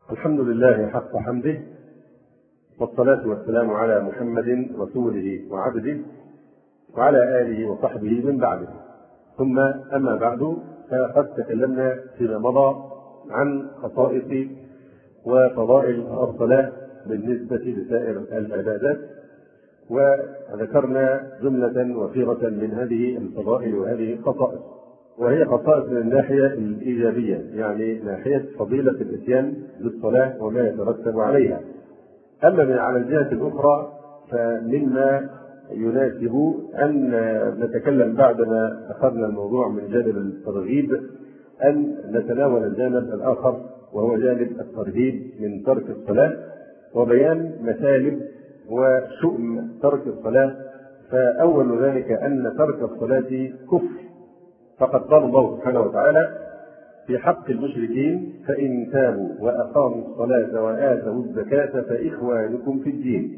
الحمد لله حق حمده، والصلاة والسلام على محمد رسوله وعبده وعلى آله وصحبه من بعده. ثم أما بعد، فقد تكلمنا فيما مضى عن خصائص وفضائل الصلاة بالنسبة لسائر العبادات، وذكرنا جملة وفيرة من هذه الفضائل وهذه الخصائص، وهي خصائص من الناحية الإيجابية، يعني ناحية فضيلة الإتيان بالصلاة وما يترتب عليها. أما على الجهة الأخرى فمما يناسب أن نتكلم بعدما أخذنا الموضوع من جانب الترغيب أن نتناول الجانب الآخر، وهو جانب الترهيب من ترك الصلاة وبيان مسالب وشؤم ترك الصلاة. فأول ذلك أن ترك الصلاة كفر، فقد قال الله سبحانه وتعالى في حق المشركين: فإن تابوا وأقاموا الصلاة وآتوا الزكاة فإخوانكم في الدين.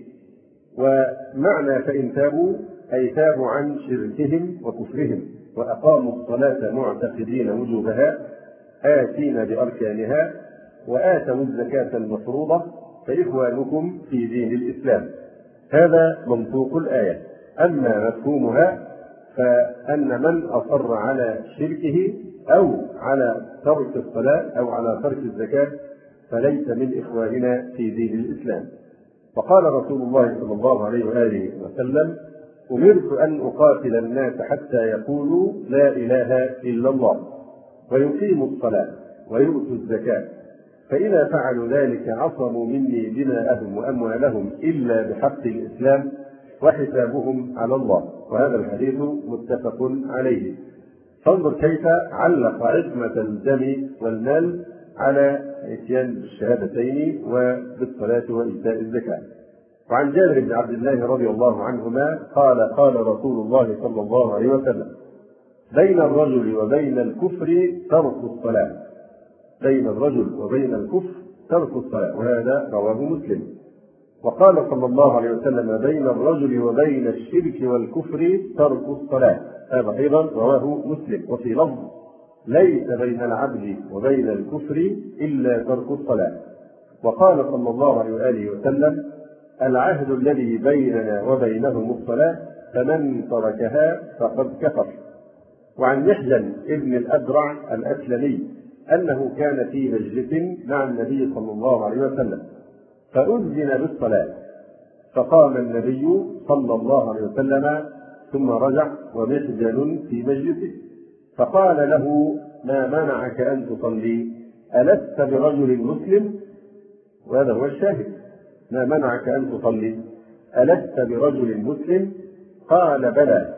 ومعنى فإن تابوا أي تابوا عن شركهم وكفرهم، وأقاموا الصلاة معتقدين وجوبها آتين بأركانها، وآتوا الزكاة المفروضة فإخوانكم في دين الإسلام. هذا منطوق الآية. أما مفهومها فأن من أصر على شركه أو على ترك الصلاة أو على ترك الزكاة فليس من إخواننا في دين الإسلام. وقال رسول الله صلى الله عليه وآله وسلم: أمرت أن أقاتل الناس حتى يقولوا لا إله إلا الله ويقيموا الصلاة ويؤتوا الزكاة، فإذا فعلوا ذلك عصموا مني دماءهم وأموالهم إلا بحق الإسلام وحسابهم على الله. وهذا الحديث متفق عليه. فانظر كيف علق عصمة الدم والمال على اتيان بالشهادتين وبالصلاة وإيتاء الزكاة. وعن جابر بن عبد الله رضي الله عنهما قال: قال رسول الله صلى الله عليه وسلم: بين الرجل وبين الكفر ترك الصلاة. بين الرجل وبين الكفر ترك الصلاة، وهذا رواه مسلم. وقال صلى الله عليه وسلم: بين الرجل وبين الشرك والكفر ترك الصلاة. هذا أيضا رواه مسلم. وفي لفظ: ليس بين العبد وبين الكفر إلا ترك الصلاة. وقال صلى الله عليه وآله وسلم: العهد الذي بيننا وبينهم الصلاة، فمن تركها فقد كفر. وعن محجن ابن الأدرع الأسلمي أنه كان في مجلس مع النبي صلى الله عليه وسلم فأذن بالصلاة، فقام النبي صلى الله عليه وسلم ثم رجع ومحجن في مجلسه، فقال له: ما منعك أن تصلي؟ ألست برجل مسلم؟ وهذا هو الشاهد: ما منعك أن تصلي؟ ألست برجل مسلم؟ قال: بلى،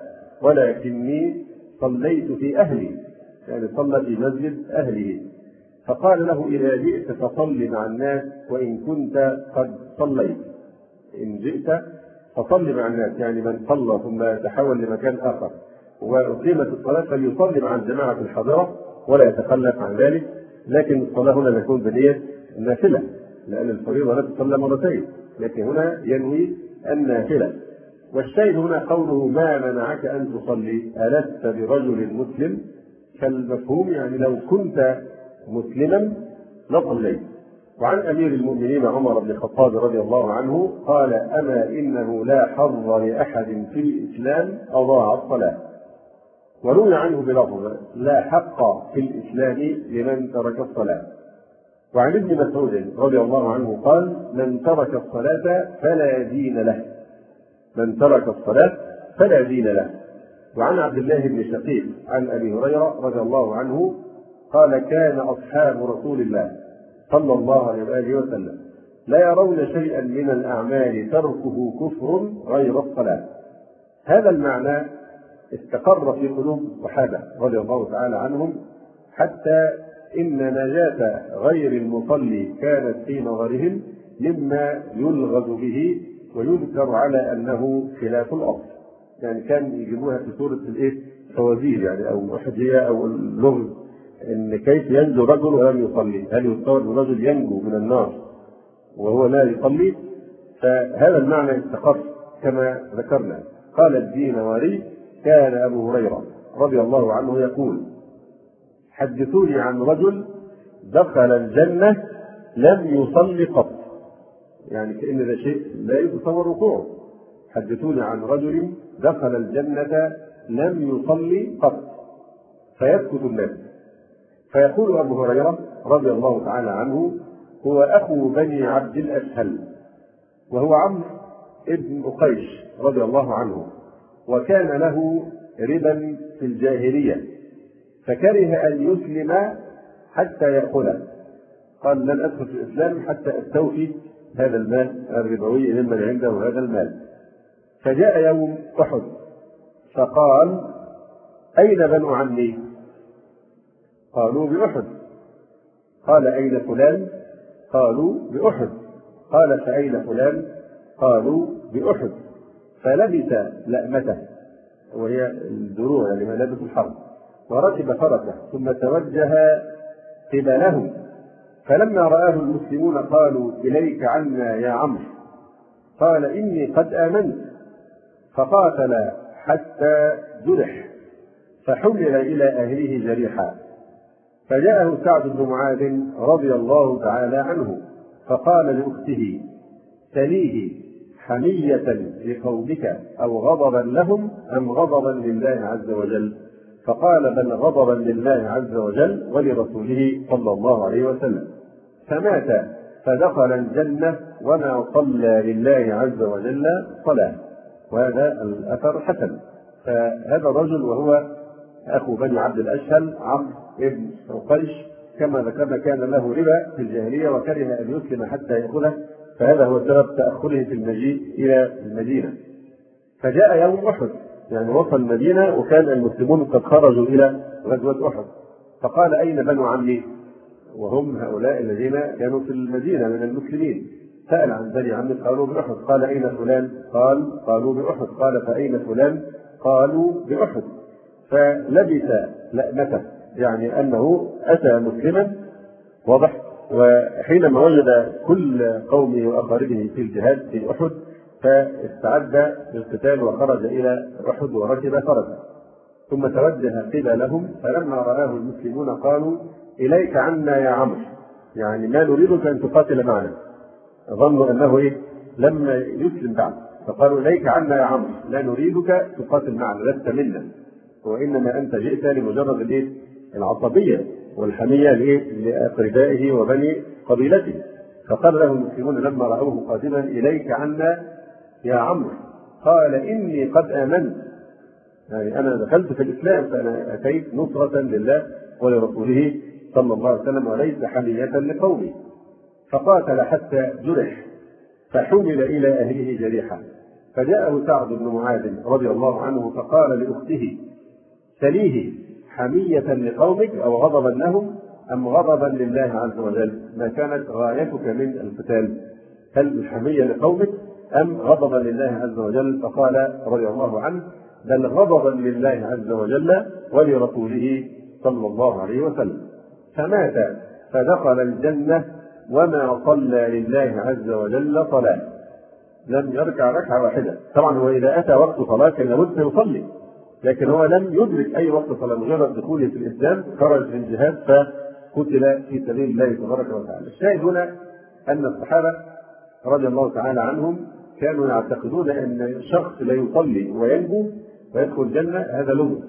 ولكني صليت في أهلي، يعني صلى في مسجد أهله. فقال له: إذا جئت فصل مع الناس وإن كنت قد صليت. إن جئت فصل مع الناس، يعني من صلى ثم يتحول لمكان آخر وأقيمت الصلاة فليصلي مع الجماعة الحاضرة ولا يتخلف عن ذلك. لكن الصلاة هنا تكون بنية النافلة، لأن الفريضة لا تصلى مرتين، لكن هنا ينوي النافلة. والشيء هنا قوله: ما منعك أن تصلي؟ ألست برجل مسلم؟ فالمفهوم يعني لو كنت مسلما لصليت. وعن أمير المؤمنين عمر بن الخطاب رضي الله عنه قال: أما إنه لا حظ لأحد في الإسلام أضاع الصلاة. وروي عنه بلفظ: لا حق في الإسلام لمن ترك الصلاة. وعن ابن مسعود رضي الله عنه قال: من ترك الصلاة فلا دين له. من ترك الصلاة فلا دين له. وعن عبد الله بن شقيق عن أبي هريرة رضي الله عنه قال: كان أصحاب رسول الله صلى الله عليه وآله وسلم لا يرون شيئا من الأعمال تركه كفر غير الصلاة. هذا المعنى استقر في قلوب الصحابة رضي الله تعالى عنهم، حتى إن نجاة غير المصلي كانت في نظرهم مما يلغز به ويذكر على أنه خلاف الأصل. يعني كان يجيبوها في سورة الفوازير، يعني أو أحجية أو اللغز، إن كيف ينجو رجل ولم يصلي؟ هل يتصور رجل ينجو من النار وهو لا يصلي؟ فهذا المعنى استقر كما ذكرنا. قال الدينوري: كان أبو هريرة رضي الله عنه يقول: حدثوني عن رجل دخل الجنة لم يصلي قط، يعني كأن ده شيء لا يتصور وقوعه. حدثوني عن رجل دخل الجنة لم يصلي قط، فيسكت الناس. فيقول أبو هريرة رضي الله تعالى عنه: هو أخو بني عبد الأشهل، وهو عمرو ابن أقيش رضي الله عنه، وكان له ربا في الجاهلية، فكره أن يسلم حتى يأكله. قال: لن أدخل في الإسلام حتى أستوفي هذا المال الربوي ممن عنده هذا المال. فجاء يوم أحد فقال: أين بنو عمي؟ قالوا: بأحد. قال: أين فلان؟ قالوا: بأحد. قال: فأين فلان؟ قالوا: بأحد. فلبس لأمته، وهي الدروع يعني ملابس الحرب، وركب فرسه ثم توجه قبلهم. فلما رآه المسلمون قالوا: إليك عنا يا عمرو. قال: إني قد آمنت. فقاتل حتى جرح، فحمل إلى أهله جريحا. فجاءه سعد بن معاذ رضي الله تعالى عنه فقال لأخته: سليه حمية لقومك أو غضبا لهم أم غضبا لله عز وجل؟ فقال: بل غضبا لله عز وجل ولرسوله صلى الله عليه وسلم. فمات فدخل الجنة وما صلى لله عز وجل صلاة. وهذا الأثر حسن. فهذا الرجل وهو أخو بني عبد الأشهل عمرو بن أقيش كما ذكرنا كان له ربا في الجاهلية وكره أن يسلم حتى يأكله، فهذا هو سبب تأخره في المجيء إلى المدينة. فجاء يوم أحد، يعني وصل المدينة وكان المسلمون قد خرجوا إلى غزوة أحد. فقال: أين بنو عمي؟ وهم هؤلاء الذين كانوا في المدينة من المسلمين. سأل عن بني عمي قالوا: بأحد. قال: أين فلان؟ قالوا: بأحد. قال: فأين فلان؟ قالوا: بأحد. فلبس لأمته، يعني أنه أتى مسلما واضح، وحينما وجد كل قومه وأقاربه في الجهاد في أحد فاستعد للقتال وخرج إلى أحد وركب فرسا ثم توجه قبلهم. فلما رآه المسلمون قالوا: إليك عنا يا عمرو، يعني ما نريدك أن تقاتل معنا. ظنوا أنه لما يسلم بعد، فقالوا: إليك عنا يا عمرو، لا نريدك تقاتل معنا، لست منا، وإنما أنت جئت لمجرد العصبية والحمية لأقربائه وبني قبيلته. فقال له المسلمون لما رأوه قادما: إليك عنا يا عمرو. قال: إني قد آمنت، يعني أنا دخلت في الإسلام، فأنا أتيت نصرة لله ولرسوله صلى الله عليه وسلم وليس حمية لقومي. فقاتل حتى جرح، فحمل إلى أهله جريحا. فجاءه سعد بن معاذ رضي الله عنه فقال لأخته: سليه حمية لقومك أو غضبا لهم أم غضبا لله عز وجل؟ ما كانت غايتك من القتال؟ هل الحمية لقومك أم غضبا لله عز وجل؟ فقال رضي الله عنه: بل غضبا لله عز وجل ولرسوله صلى الله عليه وسلم. فمات فدخل الجنة وما صلى لله عز وجل صلاة، لم يركع ركعة واحدة. طبعا هو إذا أتى وقت صلاة كان لابد يصلي، لكن هو لم يدرك أي وقت صلاة، مجرد دخوله في الإسلام خرج من الجهاد فقتل في سبيل الله تبارك وتعالى. الشاهد هنا أن الصحابة رضي الله تعالى عنهم كانوا يعتقدون أن الشخص لا يصلي وينجو ويدخل الجنة هذا لغز،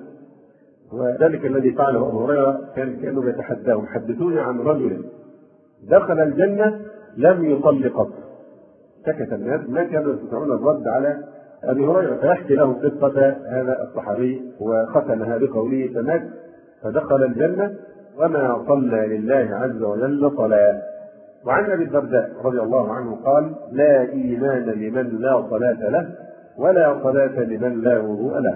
وذلك الذي فعله أبو هريرة كانوا يتحداهم: حدثوني عن رجل دخل الجنة لم يصلي قط. سكت الناس، ما كانوا يستطيعون الرد على أبي هريرة، فيحكي له قصة هذا الصحابي وختمها بقوله: فمات فدخل الجنة وما صلى لله عز وجل صلاة. وعن أبي الدرداء رضي الله عنه قال: لا إيمان لمن لا صلاة له ولا صلاة لمن لا وضوء له.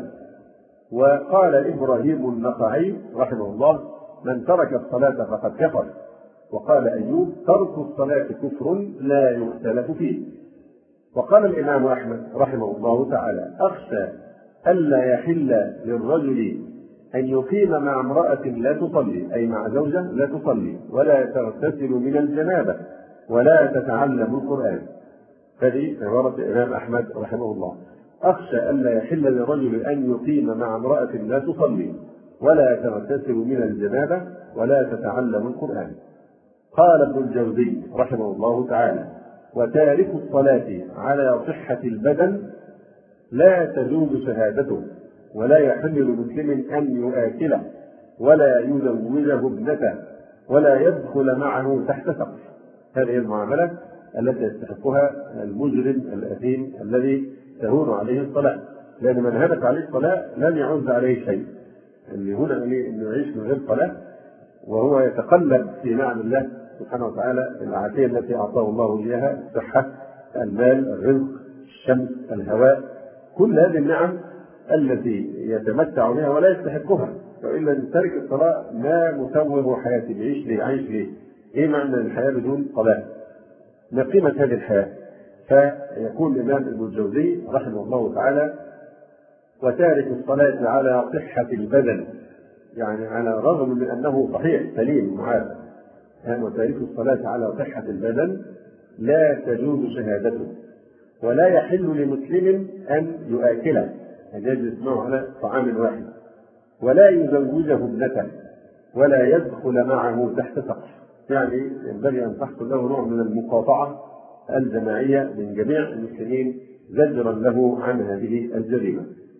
وقال إبراهيم النخعي رحمه الله: من ترك الصلاة فقد كفر. وقال أيوب: ترك الصلاة كفر لا يختلف فيه. وقال الإمام أحمد رحمه الله تعالى: أخشى ألا يحل للرجل أن يقيم مع امرأة لا تصلي، أي مع زوجة لا تصلي ولا تغتسل من الجنابة ولا تتعلم القرآن. هذه عبارة الإمام أحمد رحمه الله: أخشى ألا يحل للرجل أن يقيم مع امرأة لا تصلي ولا تغتسل من الجنابة ولا تتعلم القرآن. قال ابن الجوزي رحمه الله تعالى: وتارك الصلاة على صحة البدن لا تجوز شهادته، ولا يحل لمسلم أن يؤكله، ولا يزوجه ابنته، ولا يدخل معه تحت سقف. هذه المعاملة التي يستحقها المجرم الأثيم الذي تهون عليه الصلاة، لأن من هانت عليه الصلاة لن يعوز عليه شيء. اللي هنا أنه يعيش من غير صلاة وهو يتقلب في نعم الله سبحانه وتعالى، العافية التي أعطاه الله إياها، الصحة، المال، الرزق، الشمس، الهواء، كل هذه النعم التي يتمتع بها ولا يستحقها. وإلا تارك الصلاة ما مسوغ حياته، يعيش ليه؟ عايش ليه؟ إيه معنى الحياة بدون صلاة؟ ما قيمة هذه الحياة؟ فيقول الإمام ابن الجوزي رحمه الله تعالى: وتارك الصلاة على صحة البدن، يعني على الرغم من أنه صحيح سليم معافى، وتارك الصلاة على صحة البدن لا تجوز شهادته، ولا يحل لمسلم أن يؤكله، أن يجلس معه على طعام واحد، ولا يزوجه ابنته، ولا يدخل معه تحت سقف. يعني ينبغي أن تحصل له نوع من المقاطعة الجماعية من جميع المسلمين زجرا له عن هذه الجريمة.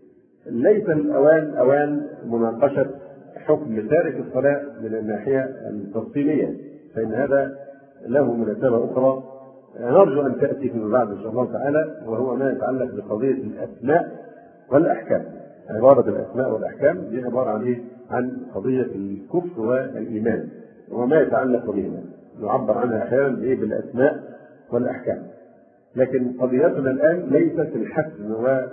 ليس الأوان أوان مناقشة حكم تارك الصلاة من الناحية التفصيلية، فإن هذا له مناسبة أخرى نرجو أن تأتي فيما بعد إن شاء الله تعالى، وهو ما يتعلق بقضية الأسماء والأحكام. عبارة الأسماء والأحكام دي عبارة عن قضية الكفر والإيمان وما يتعلق بهما، نعبر عنها أحيانا بالأسماء والأحكام. لكن قضيتنا الآن ليست الحسم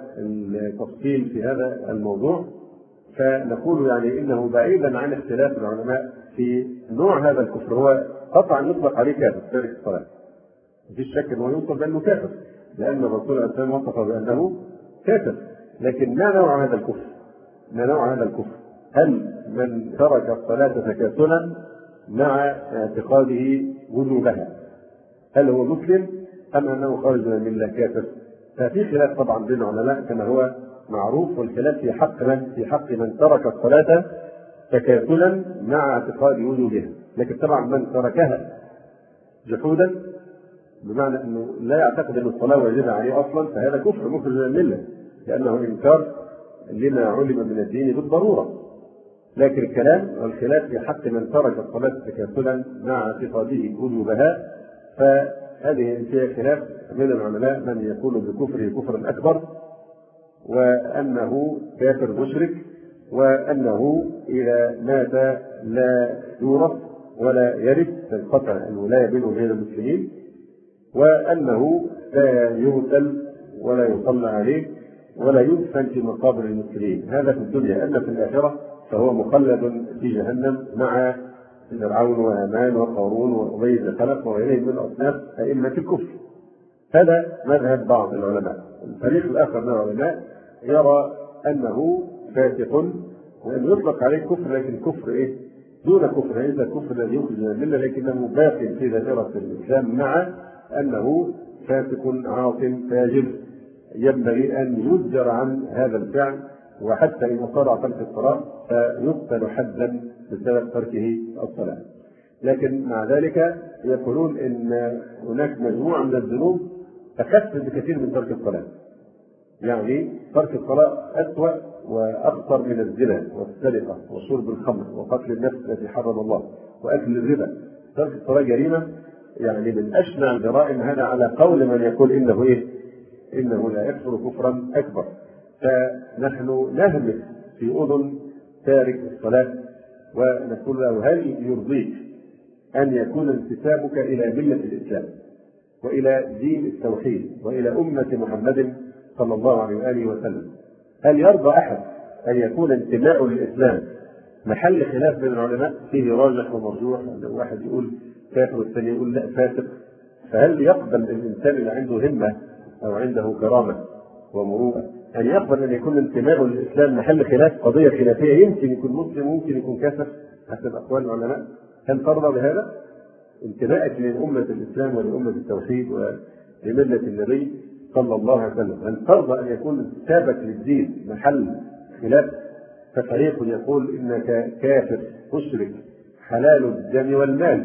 والتفصيل في هذا الموضوع، فنقول يعني إنه بعيدا عن اختلاف العلماء في نوع هذا الكفر، هو قطعا يطلق عليه كافر تارك الصلاة، مفيش شك أنه يوصف بأنه كافر، لأن الرسول عليه الصلاة والسلام وصف بأنه كافر. لكن ما نوع هذا الكفر؟ ما نوع هذا الكفر؟ هل من ترك الصلاة تكاسلا مع اعتقاده وجوبها، هل هو مسلم أم أنه خارج من الملة كافر؟ ففي خلاف طبعا بين العلماء كما هو معروف، والخلاف في حق من ترك الصلاة تكاسلا مع اعتقاد وجوبها. لكن طبعا من تركها جحودا، بمعنى انه لا يعتقد ان الصلاه واجبه عليه اصلا، فهذا كفر مخرج من المله، لانه انكار لما علم من الدين بالضروره. لكن الكلام والخلاف في حق من ترك الصلاه تكاسلا مع اعتقاده وجوبها، فهذه فيها خلاف من العلماء، من يقول بكفره كفرا اكبر، وانه كافر مشرك، وانه اذا مات لا يورث ولا يرث، تنقطع الولايه بينه وبين المسلمين، وأنه لا يغسل ولا يصلى عليه ولا يدفن في مقابر المسلمين. هذا في الدنيا. أما في الآخرة فهو مخلد في جهنم مع فرعون وهامان وقارون وأبي بن خلف وغيرهم من أصناف أئمة الكفر. هذا مذهب بعض العلماء. الفريق الآخر من العلماء يرى أنه فاسق، وأن يطلق عليه كفر، لكن كفر دون كفر، ليس الكفر الذي يخرج من الملة، لكنه باق في دائرة الإسلام، مع أنه فاسق عاص فاجر ينبغي أن يزجر عن هذا الفعل، وحتى إن صار ترك الصلاة فيقتل حدا بسبب تركه الصلاة. لكن مع ذلك يقولون إن هناك مجموعة من الذنوب أخف بكثير من ترك الصلاة. يعني ترك الصلاة أسوأ وأخطر من الزنا والسرقة وشرب الخمر وقتل النفس التي حرم الله وأكل الربا. ترك الصلاة جريمة يعني من أشنع الجرائم، هذا على قول من يقول إنه لا يكفر كفرا أكبر. فنحن نهمس في أذن تارك الصلاة ونقول له: هل يرضيك أن يكون انتسابك إلى ملة الإسلام وإلى دين التوحيد وإلى أمة محمد صلى الله عليه وآله وسلم؟ هل يرضى أحد أن يكون انتماء للإسلام محل خلاف بين العلماء فيه راجح ومرجوح؟ لو واحد يقول كافر والثاني يقول لا فاسق، فهل يقبل الإنسان اللي عنده همة أو عنده كرامة ومروءة أن يقبل أن يكون انتماء للإسلام محل خلاف، قضية خلافية، يمكن يكون مسلم ويمكن يكون كافر حسب أقوال العلماء؟ هل ترضى بهذا؟ انتمائك لأمة الإسلام ولأمة التوحيد ولملة النبي صلى الله عليه وسلم، هل ترضى أن يكون انتسابك للدين محل خلاف؟ ففريق يقول إنك كافر مشرك حلال الدم والمال،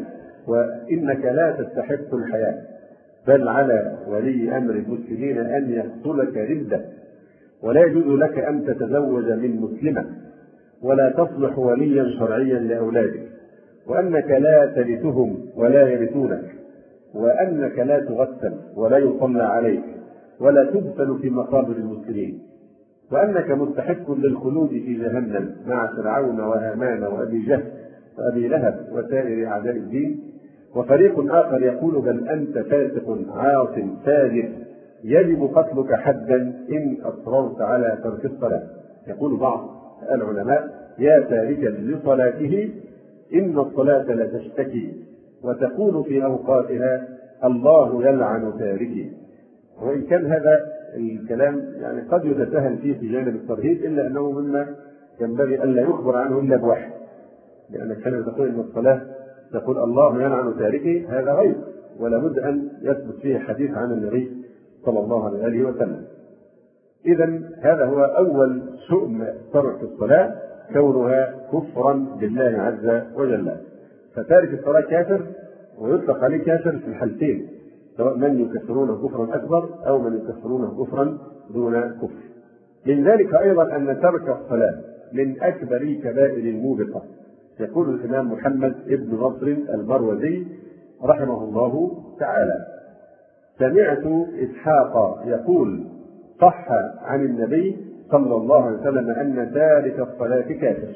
وإنك لا تستحق الحياة، بل على ولي أمر المسلمين أن يقتلك ردة، ولا يجوز لك أن تتزوج من مسلمة، ولا تصلح وليا شرعيا لأولادك، وأنك لا ترثهم ولا يرثونك، وأنك لا تغسل ولا يصلى عليك ولا تدفن في مقابر المسلمين، وأنك مستحق للخلود في جهنم مع فرعون وهامان وأبي جهل وأبي لهب وسائر أعداء الدين. وفريق آخر يقول بل أنت فاسق عاص فاجر يجب قتلك حدا إن أصررت على ترك الصلاة. يقول بعض العلماء يا تاركا لصلاته إن الصلاة لتشتكي وتقول في أوقاتها الله يلعن تاركي. وإن كان هذا الكلام يعني قد يتساهل فيه في جانب الترهيب، إلا أنه مما ينبغي ألا يخبر عنه إلا بواحد، لأن كلمة تقول إن الصلاة تقول الله يلعن تاركي هذا غير، ولا بد أن يثبت فيه حديث عن النبي صلى الله عليه وسلم. إذا هذا هو أول شؤم ترك الصلاة، كونها كفرا بالله عز وجل. فتارك الصلاة كافر، ويطلق عليه كافر في الحالتين، سواء من يكفرونه كفرا أكبر أو من يكفرونه كفرا دون كفر. من ذلك أيضا أن ترك الصلاة من أكبر الكبائر الموبقة. يقول الإمام محمد بن نصر المروزي رحمه الله تعالى سمعت إسحاق يقول صح عن النبي صلى الله عليه وسلم أن تارك الصلاة كافر،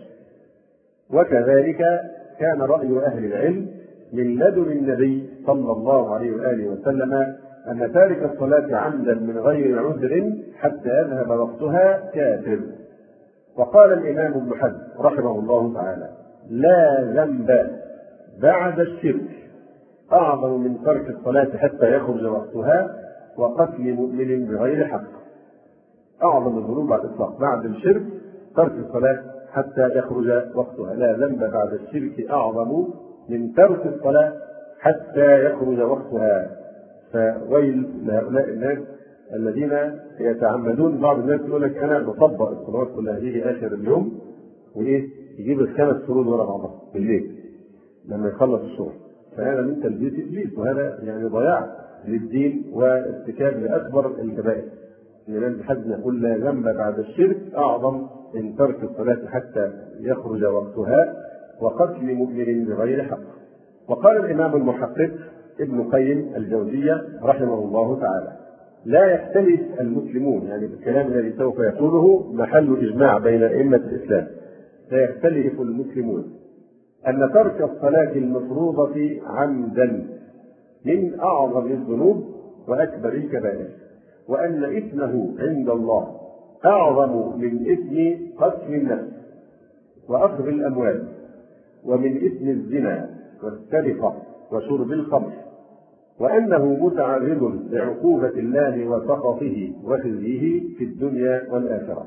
وكذلك كان رأي أهل العلم من لدن النبي صلى الله عليه وآله وسلم أن تارك الصلاة عمدا من غير عذر حتى يذهب وقتها كافر. وقال الإمام ابن حزم رحمه الله تعالى لا ذنب بعد الشرك أعظم من ترك الصلاة حتى يخرج وقتها وقتل مؤمن بغير حق. أعظم الذنوب بعد الإطلاق بعد الشرك ترك الصلاة حتى يخرج وقتها. لا ذنب بعد الشرك أعظم من ترك الصلاة حتى يخرج وقتها. فويل لهؤلاء الناس الذين يتعمدون. بعض الناس يقول لك أنا بطبق الصلوات كلها، يجي آخر اليوم وإيه يجيب الخمس فروض ورا بعضها بالليل لما يخلص الشغل، فهذا من تلبيس إبليس، وهذا يعني ضياع للدين وارتكاب لأكبر الكبائر. الإمام ابن حزم يقول لا ذنب بعد الشرك أعظم من ترك الصلاة حتى يخرج وقتها وقتل مؤمن بغير حق. وقال الإمام المحقق ابن قيم الجوزية رحمه الله تعالى لا يختلف المسلمون، يعني الكلام الذي سوف يقوله محل إجماع بين أئمة الإسلام، لا يختلف المسلمون أن ترك الصلاة المفروضة عمدا من أعظم الذنوب وأكبر الكبائر، وأن إثمه عند الله أعظم من إثم قتل النفس وأخذ الأموال، ومن إثم الزنا والسرقة وشرب الخمر، وأنه متعرض لعقوبة الله وسخطه وخزيه في الدنيا والآخرة.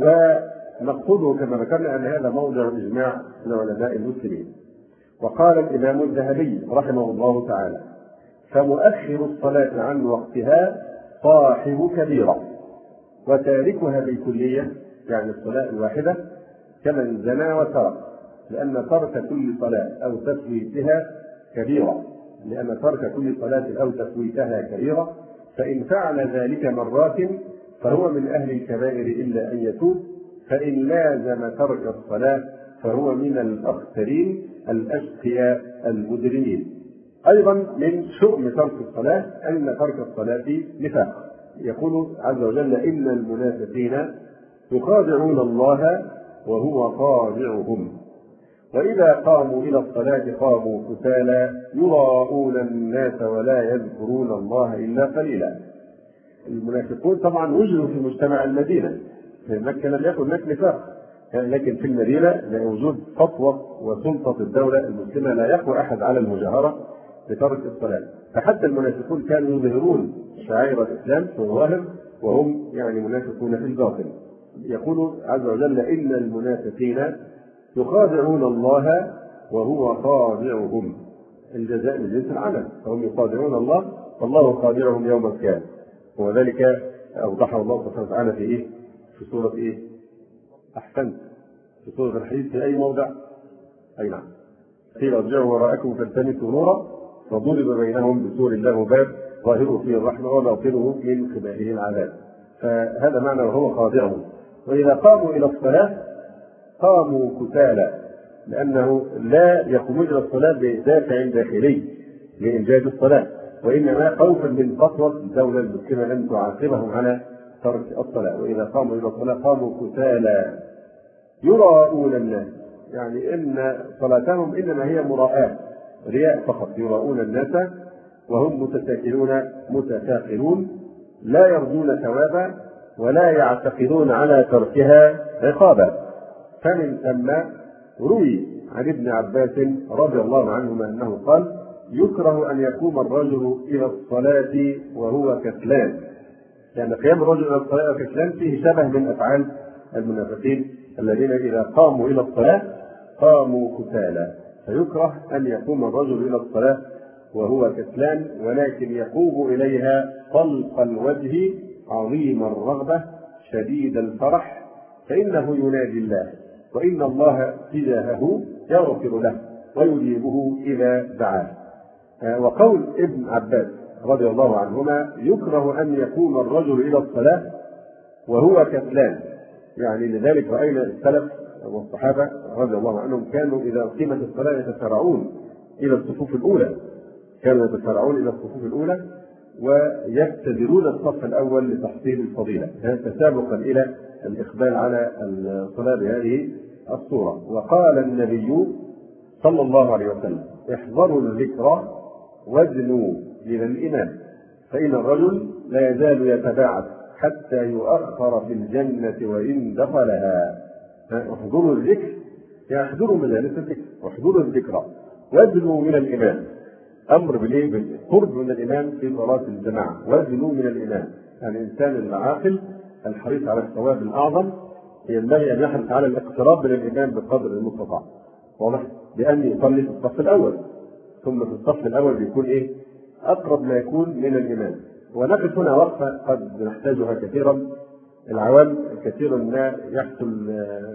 ونقصده كما ذكرنا أن هذا موضع إجماع لعلماء المسلمين. وقال الإمام الذهبي رحمه الله تعالى فمؤخر الصلاة عن وقتها صاحب كبيرة، وتاركها بالكلية يعني الصلاة الواحدة كمن زنى وسرق، لأن ترك كل صلاة أو تسويتها كبيرة، لأن ترك كل صلاة أو تسويتها كبيرة، فإن فعل ذلك مرات فهو من أهل الكبائر إلا أن يتوب، فإن لازم ترك الصلاة فهو من الأخسرين الأشقياء المجرمين. أيضا من شؤم ترك الصلاة أن ترك الصلاة نفاق. يقول عز وجل إن المنافقين يخادعون الله وهو خادعهم، وإذا قاموا إلى الصلاة قاموا كسالى يراءون الناس ولا يذكرون الله إلا قليلا. المنافقون طبعا وجدوا في مجتمع المدينة، في مكة لم يكن هناك نفاق، لكن في المدينة لوجود سطوة وسلطة الدولة المسلمة لا يقوى أحد على المجاهرة بترك الصلاة، فحتى المنافقون كانوا يظهرون شعائر الإسلام في الظاهر وهم يعني منافقون في الباطن. يقول عز وجل إن المنافقين يخادعون الله وهو خادعهم، الجزاء من جنس العمل، فهم يخادعون الله والله خادعهم يوم القيامة. وذلك أوضحه الله سبحانه وتعالى في إيه؟ في سورة إيه؟ أحسنت، في سورة الحديث في أي موضع؟ أي نعم، قيل ارجعوا وراءكم فالتمسوا نورا فضرب بينهم بسور له باب ظاهره فيه الرحمة وباطنه من قبله العذاب. فهذا معنى وهو خاضعهم. وإذا قاموا إلى الصلاة قاموا كسالى، لأنه لا يقومون إلى الصلاة بدافع داخلي لإنجاز الصلاة، وإنما خوفا من قسوة الدولة المسلمة أن تعاقبهم على ترك الصلاة. وإذا قاموا إلى الصلاة قاموا كسالى يراءون الناس، يعني إن صلاتهم إنما هي مراءة، رياء فقط، يراءون الناس وهم متساخرون لا يرجون ثوابا ولا يعتقدون على تركها عقابا. فمن ثم روي عن ابن عباس رضي الله عنهما أنه قال: يكره أن يقوم الرجل إلى الصلاة وهو كسلان، لأن قيام الرجل إلى الصلاة وهو كسلان فيه شبه من أفعال المنافقين الذين إذا قاموا إلى الصلاة قاموا كسالى. فيكره أن يقوم الرجل إلى الصلاة وهو كسلان، ولكن يقوم إليها طلق الوجه عظيم الرغبة شديد الفرح، فإنه ينادي الله، وإن الله تجاهه يغفر له ويجيبه إذا دعاه. وقول ابن عباس رضي الله عنهما: يكره أن يقوم الرجل إلى الصلاة وهو كسلان، يعني لذلك رأينا السلف والصحابة رضي الله عنهم كانوا إذا أقيمت الصلاة يتسارعون إلى الصفوف الأولى، ويبتدرون الصف الأول لتحصيل الفضيلة، تسابقا إلى الإقبال على الصلاة بهذه الصورة. وقال النبي صلى الله عليه وسلم: احذروا الذكر وازنوا من الإمام، فإن الرجل لا يزال يتباعد حتى يؤخر في الجنة وإن دخلها. احذروا الذكر، احذروا مجالس الذكر، واحذروا الذكر وازنوا من الإمام. أمر بالقرب من الإمام في صلاة الجماعة، وازنوا من الإمام، يعني الإنسان العاقل الحريص على الثواب الأعظم ينبغي أن يحرص على الاقتراب من الإمام بقدر المستطاع، واضح؟ بأن يصلي في الصف الأول، ثم في الصف الأول بيكون أقرب ما يكون من الإمام. ونقف هنا وقفة قد نحتاجها كثيرا. العوام كثيرا ما يحصل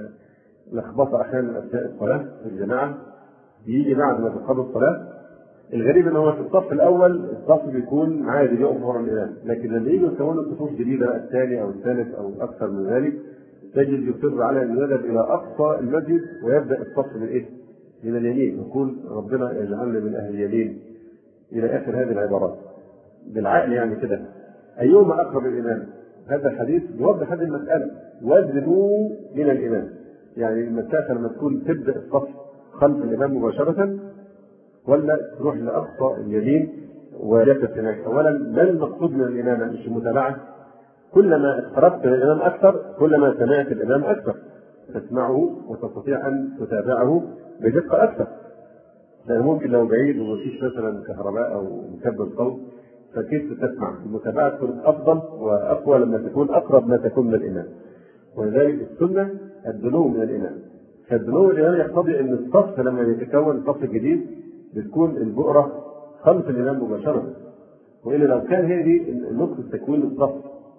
لخبطة أحيانا أثناء الصلاة في الجماعة، يجي بعد ما تقضي الصلاة. الغريب ان هو في الصف الاول الصف بيكون عادي يقف ورا الامام، لكن لما يجوا يكونوا صفوف جديده الثاني او الثالث او اكثر من ذلك تجد يصر على انه يذهب الى اقصى المسجد ويبدا الصف من اليمين، يقول: ربنا يجعلنا من اهل اليمين، الى اخر هذه العبارات. بالعقل يعني كده ايهما اقرب الامام؟ هذا الحديث يوضح هذه المساله، وازنوا من الامام، يعني المسافه لما تكون تبدا الصف خلف الامام مباشره ولا تروح لاقصى اليمين ويقف هناك. اولا ما المقصود من الامامه؟ مش المتابعه. كلما اقتربت من الامام اكثر كلما سمعت الامام اكثر، تسمعه وتستطيع ان تتابعه بدقه اكثر. لان ممكن لو بعيد ومفيش مثلا كهرباء او مكبر صوت فكيف تسمع؟ المتابعه تكون افضل واقوى لما تكون اقرب ما تكون من الامام. ولذلك السنه الدنو من الامام. فالدنو من الامام يقتضي ان الصف لما يتكون الصف الجديد بتكون البؤرة خلف الإمام مباشرة، وإلا لو كان هذه نقطة تكوين الصف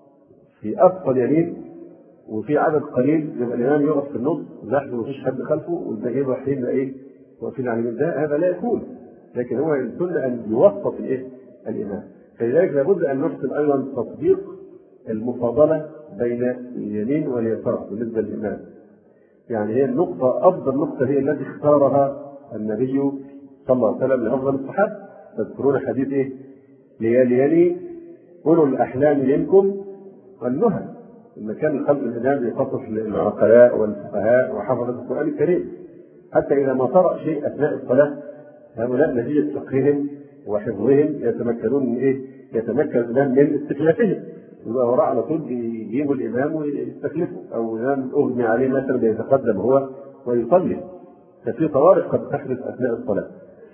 في أقصى اليمين وفي عدد قليل يبقى الإمام يقف في النص زحمة ومفيش حد خلفه والباقيين رايحين واقفين على اليمين، هذا لا يكون. لكن هو السنة أن يوسط الإمام. فلذلك لابد أن نحسن أيضا تطبيق المفاضلة بين اليمين واليسار بالنسبة للإمام. يعني هي النقطة، أفضل نقطة هي التي اختارها النبي صلى الله عليه وسلم لأفضل الصحابة. تذكرون حديث ليالي أولو الأحلام منكم والنهى، لما كان خلف الإمام يخصص للعقلاء والفقهاء وحفظة القرآن الكريم، حتى إذا ما طرأ شيء أثناء الصلاة هؤلاء نتيجة فقههم وحفظهم يتمكنون يتمكن الإمام من استخلافهم، يبقى وراء على طول يجيبوا الإمام ويستخلفه، أو الإمام أغمي عليه مثلا يتقدم هو ويصلي، ففي طوارئ قد تحدث أثناء الصلاة.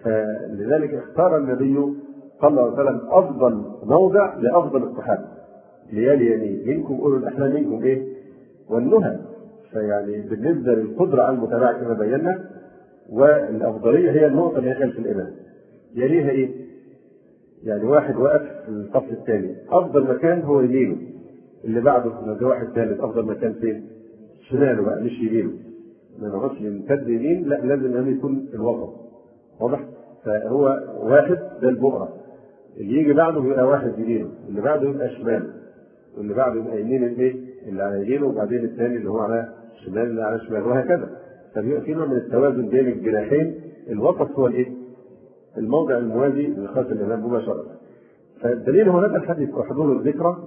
فلذلك اختار النبي صلى الله عليه وسلم أفضل موضع لأفضل الصحابة، ليالي منكم أولو الأحلام منكم والنهى. فيعني بالنسبة للقدرة على المتابعة كما بينا، والأفضلية هي النقطة اللي خلف الإمام. يليها يعني واحد واقف في الصف الثاني أفضل مكان هو يمينه، اللي بعده لو واحد ثالث أفضل مكان فين؟ شماله بقى مش يمينه. ما نقصش يمتد يمين، لا لازم يكون في الوسط، واضح؟ فهو واحد ده البؤرة، اللي يجي بعده بيبقى واحد يمينه، اللي بعده يبقى شماله، واللي بعده يبقى يمين الايه اللي على يمينه، وبعدين الثاني اللي هو على شمال اللي على شمال، وهكذا. فبيبقى في نوع من التوازن بين الجناحين. الوسط هو الايه؟ الموضع الموازي لخلف الامام مباشره. فالدليل هو هذا الحديث وحضور الذكرى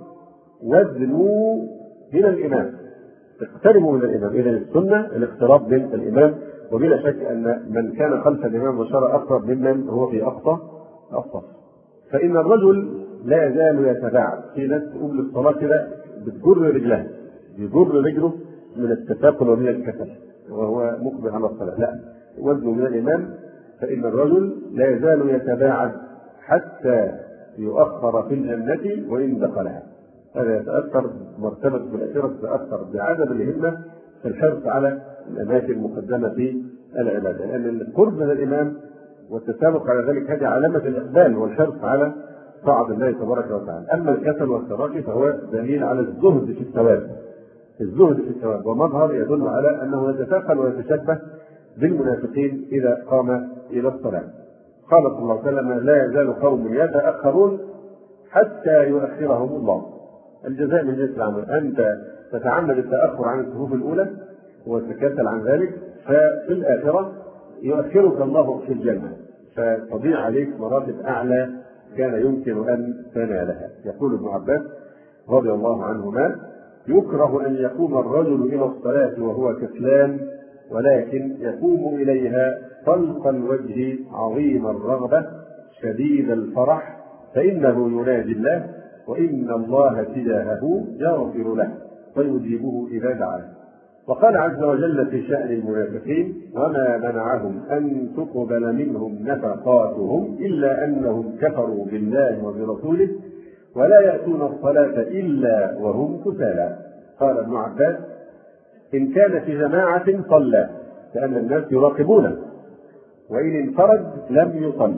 وزنوا من الامام، اقتربوا من الامام. اذا السنه الاقتراب من الامام، وبلا شك ان من كان خلف الامام مباشره اقرب ممن هو في اقصى الصف. فان الرجل لا يزال يتباعد. في ناس تقوم للصلاه كده بتجر رجلها، يجر رجله من التثاقل ومن الكسل وهو مقبل على الصلاه. لا، وزنوا من الامام. فان الرجل لا يزال يتباعد حتى يؤخر في الجنه وان دخلها. هذا يتاثر مرتبه بالاخره، تتاثر بعدم الهمه في الحرص على الاماكن المقدمه في العباده، لان القرب من الامام والتسابق على ذلك هذه علامه الاقبال والحرص على طاعه الله تبارك وتعالى. اما الكسل والتراخي فهو دليل على الزهد في الثواب، الزهد في الثواب، ومظهر يدل على انه يتثاقل ويتشبه بالمنافقين اذا قام الى الصلاه. قال صلى الله عليه وسلم: لا يزال قوم يتاخرون حتى يؤخرهم الله. الجزاء من جنس العمل. انت تتعمد التاخر عن الصفوف الاولى وتتكاسل عن ذلك، ففي الاخره يؤخرك الله في الجنه، فتضيع عليك مراتب اعلى كان يمكن ان تنالها. يقول ابن عباس رضي الله عنهما: يكره ان يقوم الرجل الى الصلاه وهو كسلان، ولكن يقوم اليها طلق الوجه عظيم الرغبه شديد الفرح، فانه ينادي الله، وان الله تجاهه يغفر له فيجيبه اذا دعاه. وقال عز وجل في شأن المنافقين: وما منعهم أن تقبل منهم نفقاتهم إلا أنهم كفروا بالله وبرسوله ولا يأتون الصلاة إلا وهم كسالى. قال ابن عباس: إن كان في جماعة صلى، لأن الناس يراقبونه، وإن انفرد لم يصل،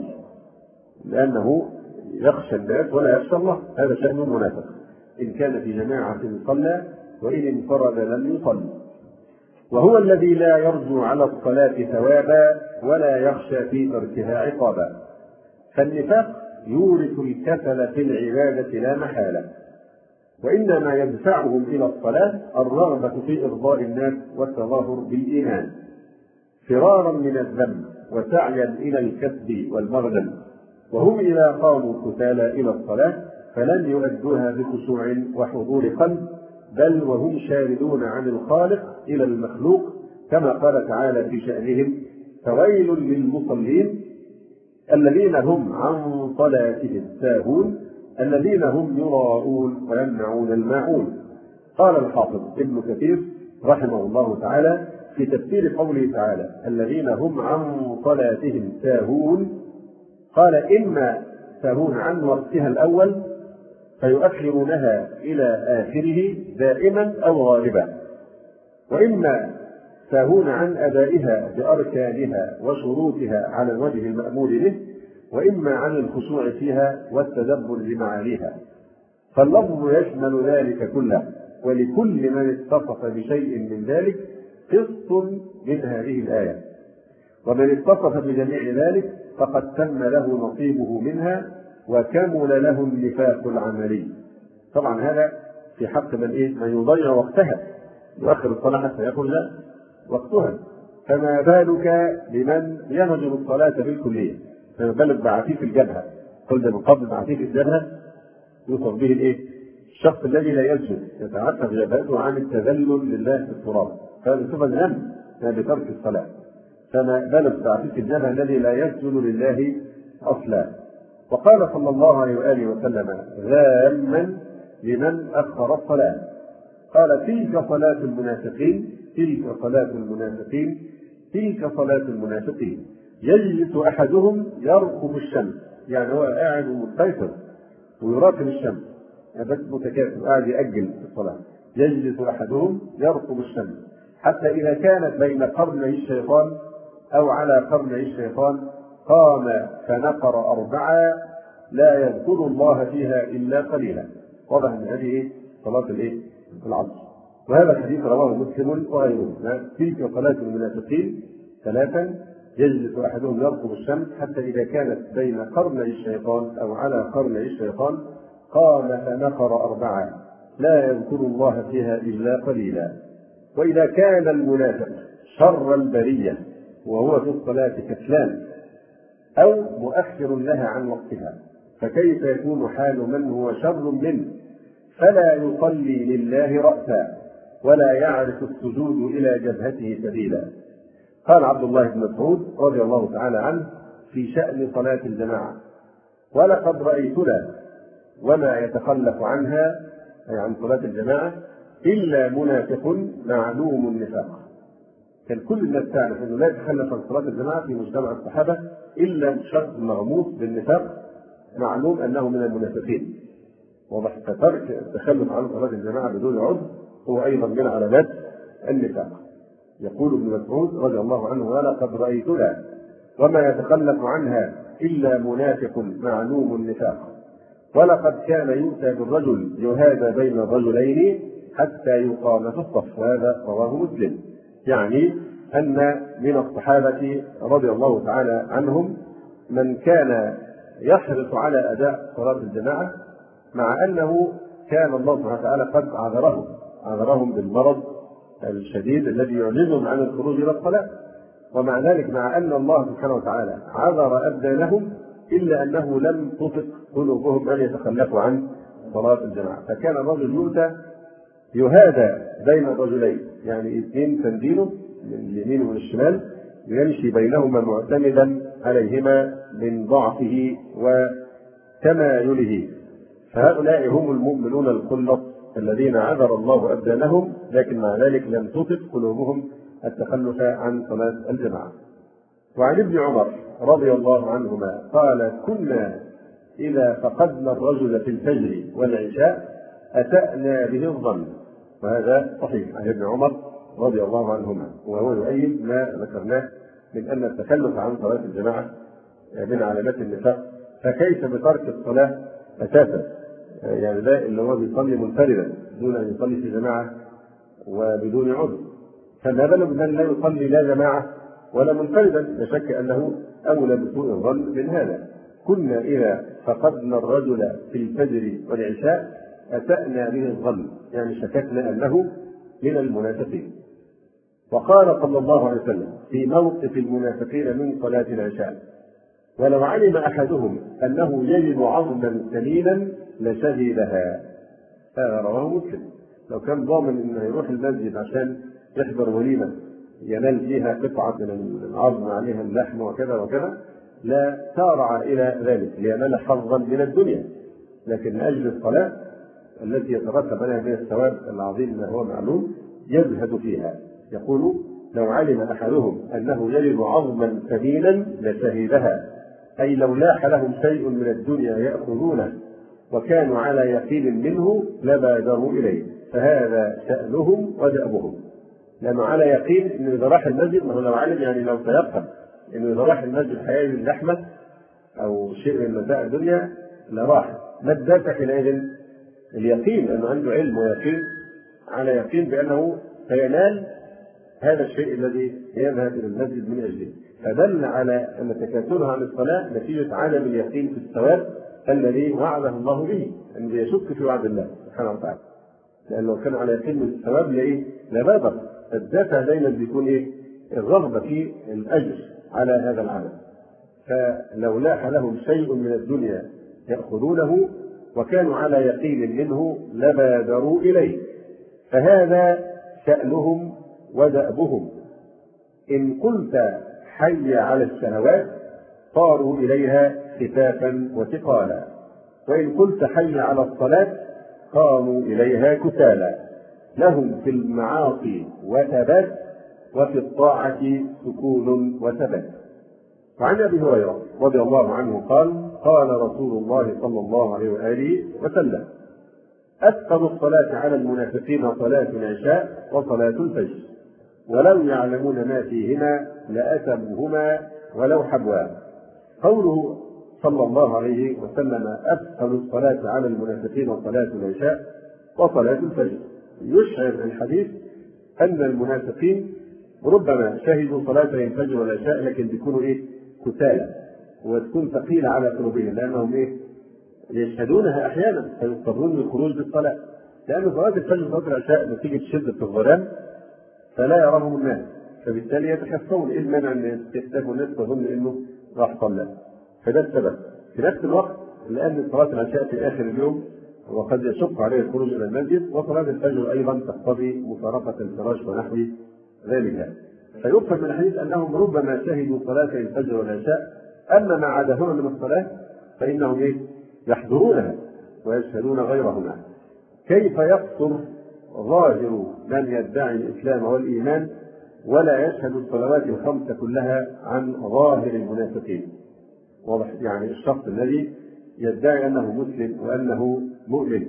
لأنه يخشى الناس ولا يخشى الله. هذا شأن المنافق. إن كان في جماعة صلى، وإن انفرد لم يصل. وهو الذي لا يرجو على الصلاة ثوابا ولا يخشى في تركها عقابا. فالنفاق يورث الكسل في العبادة لا محالة، وإنما يدفعهم إلى الصلاة الرغبة في إرضاء الناس والتظاهر بالإيمان، فرارا من الذنب وسعيا إلى الكسب والمغنم. وهم إذا قاموا كسالى إلى الصلاة فلن يؤدوها بخشوع وحضور قلب، بل وهم شاردون عن الخالق إلى المخلوق، كما قال تعالى في شأنهم: فويل للمصلين الذين هم عن صلاتهم ساهون الذين هم يراءون ويمنعون الماعون. قال الحافظ ابن كثير رحمه الله تعالى في تفسير قوله تعالى: الذين هم عن صلاتهم ساهون، قال: إما ساهون عن وقتها الأول فيؤخرونها إلى آخره دائما أو غالبا، وإما ساهون عن أدائها بأركانها وشروطها على الوجه المأمور به، وإما عن الخشوع فيها والتدبر لمعانيها. فاللفظ يشمل ذلك كله، ولكل من اتصف بشيء من ذلك قسط من هذه الآية، ومن اتصف بجميع ذلك فقد تم له نصيبه منها وكمل له النفاق العملي. طبعا هذا في حق من من يضيع وقتها، يؤخر الصلاة حتى يخرج وقتها. فما بالك بمن يهجر الصلاة بالكلية؟ فما بالك بعفيف الجبهة؟ قلنا من قبل بعفيف الجبهة يوصف به الشخص الذي لا يسجد، يتعفف جبهته عن التذلل لله في التراب، هذا صفة ذنب بترك الصلاة. فما بالك بعفيف الجبهة الذي لا يسجد لله أصلا. وقال صلى الله عليه وآله وسلم ذاما لمن أخر الصلاة، قال: تلك صلاة المنافقين، تلك صلاة المنافقين، تلك صلاة المنافقين. يجلس أحدهم يرقب الشمس، يعني هو قاعد مستيقظ ويراقب الشمس، بس متكاسل قاعد يأجل الصلاة. يجلس أحدهم يرقب الشمس حتى إذا كانت بين قرني الشيطان أو على قرني الشيطان قام فنقر 4 لا يذكر الله فيها إلا قليلا. واضح أن هذه صلاة العصر. وهذا الحديث رواه مسلم وغيره. تلك صلاة المنافقين 3، يجلس أحدهم يرقب الشمس حتى إذا كانت بين قرني الشيطان أو على قرني الشيطان قام فنقر 4 لا يذكر الله فيها إلا قليلا. وإذا كان المنافق شر البرية وهو في الصلاة كسلان أو مؤخر لها عن وقتها، فكيف يكون حال من هو شر منه فلا يصلي لله رأسا ولا يعرف السجود إلى جبهته سبيلا. قال عبد الله بن مسعود رضي الله تعالى عنه في شأن صلاة الجماعة: ولقد رأيتنا وما يتخلف عنها، أي عن صلاة الجماعة، إلا منافق معلوم النفاق. كان كل الناس تعرف أنه لا يتخلف عن صلاة الجماعة في مجتمع الصحابة إلا شخص مغموس بالنفاق معلوم أنه من المنافقين. واضح؟ فترك التخلف عن صلاة الجماعة بدون عذر هو أيضا من علامات النفاق. يقول ابن مسعود رضي الله عنه: ولقد رأيتنا وما يتخلف عنها إلا منافق معلوم النفاق، ولقد كان يؤتى بالرجل يهادى بين الرجلين حتى يقام في الصف. وهذا رواه مسلم. يعني أن من الصحابة رضي الله تعالى عنهم من كان يحرص على أداء صلاة الجماعة، مع أنه كان الله سبحانه وتعالى قد عذرهم بالمرض الشديد الذي يعجزهم عن الخروج إلى الصلاة، ومع ذلك مع أن الله سبحانه وتعالى عذر أبدانهم إلا أنه لم تطق قلوبهم أن يتخلفوا عن صلاة الجماعة. فكان الرجل يؤتى يهادى بين الرجلين، يعني 2 تندينه من اليمين ومن الشمال يمشي بينهما معتمدا عليهما من ضعفه وتمايله. فهؤلاء هم المؤمنون الخلص الذين عذر الله أبدانهم، لكن مع ذلك لم تطق قلوبهم التخلف عن صلاة الجماعة. وعن ابن عمر رضي الله عنهما قال: كنا إذا فقدنا الرجل في الفجر والعشاء أتأنا به الظن. وهذا صحيح عن ابن عمر رضي الله عنهما، وهو يؤيد ما ذكرناه من أن التخلف عن صلاة الجماعة من علامات النفاق. فكيف بترك الصلاة أساسا؟ يعني ده اللي هو بيصلي منفردا دون أن يصلي في جماعة وبدون عذر، فما بالك بمن لا يصلي لا جماعة ولا منفردا؟ لا شك أنه أولى بسوء الظن من هذا. كنا إذا فقدنا الرجل في الفجر والعشاء أسأنا به الظن، يعني شككنا أنه من المنافقين. وقال صلى الله عليه وسلم في موقف المنافقين من صلاة العشاء: ولو علم أحدهم أنه يجد عظما ثمينا لشهدها. هذا رواه مسلم. لو كان ضامن أنه يروح المسجد عشان يحضر وليمة ينال فيها قطعة من العظم عليها اللحم وكذا وكذا لا سارع إلى ذلك لينال حظا من الدنيا، لكن أجل الصلاة التي يترتب عليها من الثواب العظيم ما هو معلوم يزهد فيها. يقول: لو علم أحدهم أنه يجد عظما ثمينا لشهدها، أي لو لاح لهم شيء من الدنيا يأخذونه وكانوا على يقين منه لبادروا إليه. فهذا شأنهم ودأبهم، لأنه على يقين أنه إذا راح المسجد، ما هو لو علم يعني لو تيقن أنه إذا راح المسجد هيجد اللحمة أو شيء من متاع الدنيا لراح. ما الدافع حينئذ؟ اليقين، أنه عنده علم ويقين على يقين بأنه سينال هذا الشيء الذي يذهب إلى المسجد من أجله. فدل على أن تكاسلها عن الصلاة نتيجة عدم اليقين في الثواب الذي وعده الله به، أنه يشك في وعد الله سبحانه وتعالى، لأنه كان على يقين من الثواب لبادر. الدافع دائما بيكون الرغبة في الأجر على هذا العمل. فلو لاح لهم شيء من الدنيا يأخذونه وكانوا على يقين منه لبادروا إليه. فهذا شأنهم ودأبهم. إن قلت حي على الشهوات طاروا إليها خفافا وثقالا، وإن قلت حي على الصلاة قاموا إليها كسالا. لهم في المعاصي وثبات وفي الطاعة سكون وثبات. وعن أبي هريرة رضي الله عنه قال: قال رسول الله صلى الله عليه وآله وسلم: أثقل الصلاة على المنافقين صلاة العشاء وصلاة الفجر، ولو يعلمون ما فيهما لأتموهما ولو حبوا. قوله صلى الله عليه وسلم أثقل الصلاة على المنافقين صلاة العشاء وصلاة الفجر يشعر الحديث أن المنافقين ربما شهدوا صلاتي الفجر والعشاء لكن بيكونوا كسالى، وتكون ثقيله على قلوبهم، لانهم يشهدونها احيانا فيضطرون للخروج بالصلاه، لان صلاه الفجر وصلاه العشاء نتيجه شده الظلام فلا يراهم الناس، فبالتالي يتخفون. ايه المانع ان يختفوا الناس تظن انه راح صلى؟ فده السبب. في نفس الوقت لان صلاه العشاء في اخر اليوم وقد يشق عليه الخروج الى المسجد، وصلاه الفجر ايضا تقتضي مفارقه الفراش ونحو ذلك. فيفهم من الحديث انهم ربما شهدوا صلاه الفجر والعشاء، اما ما عداهما من الصلاه فانهم يحضرونها ويشهدون غيرهما. كيف يقصر ظاهر من يدعي الاسلام والايمان ولا يشهد الصلوات الخمس كلها عن ظاهر المنافقين؟ واضح يعني الشخص الذي يدعي انه مسلم وانه مؤمن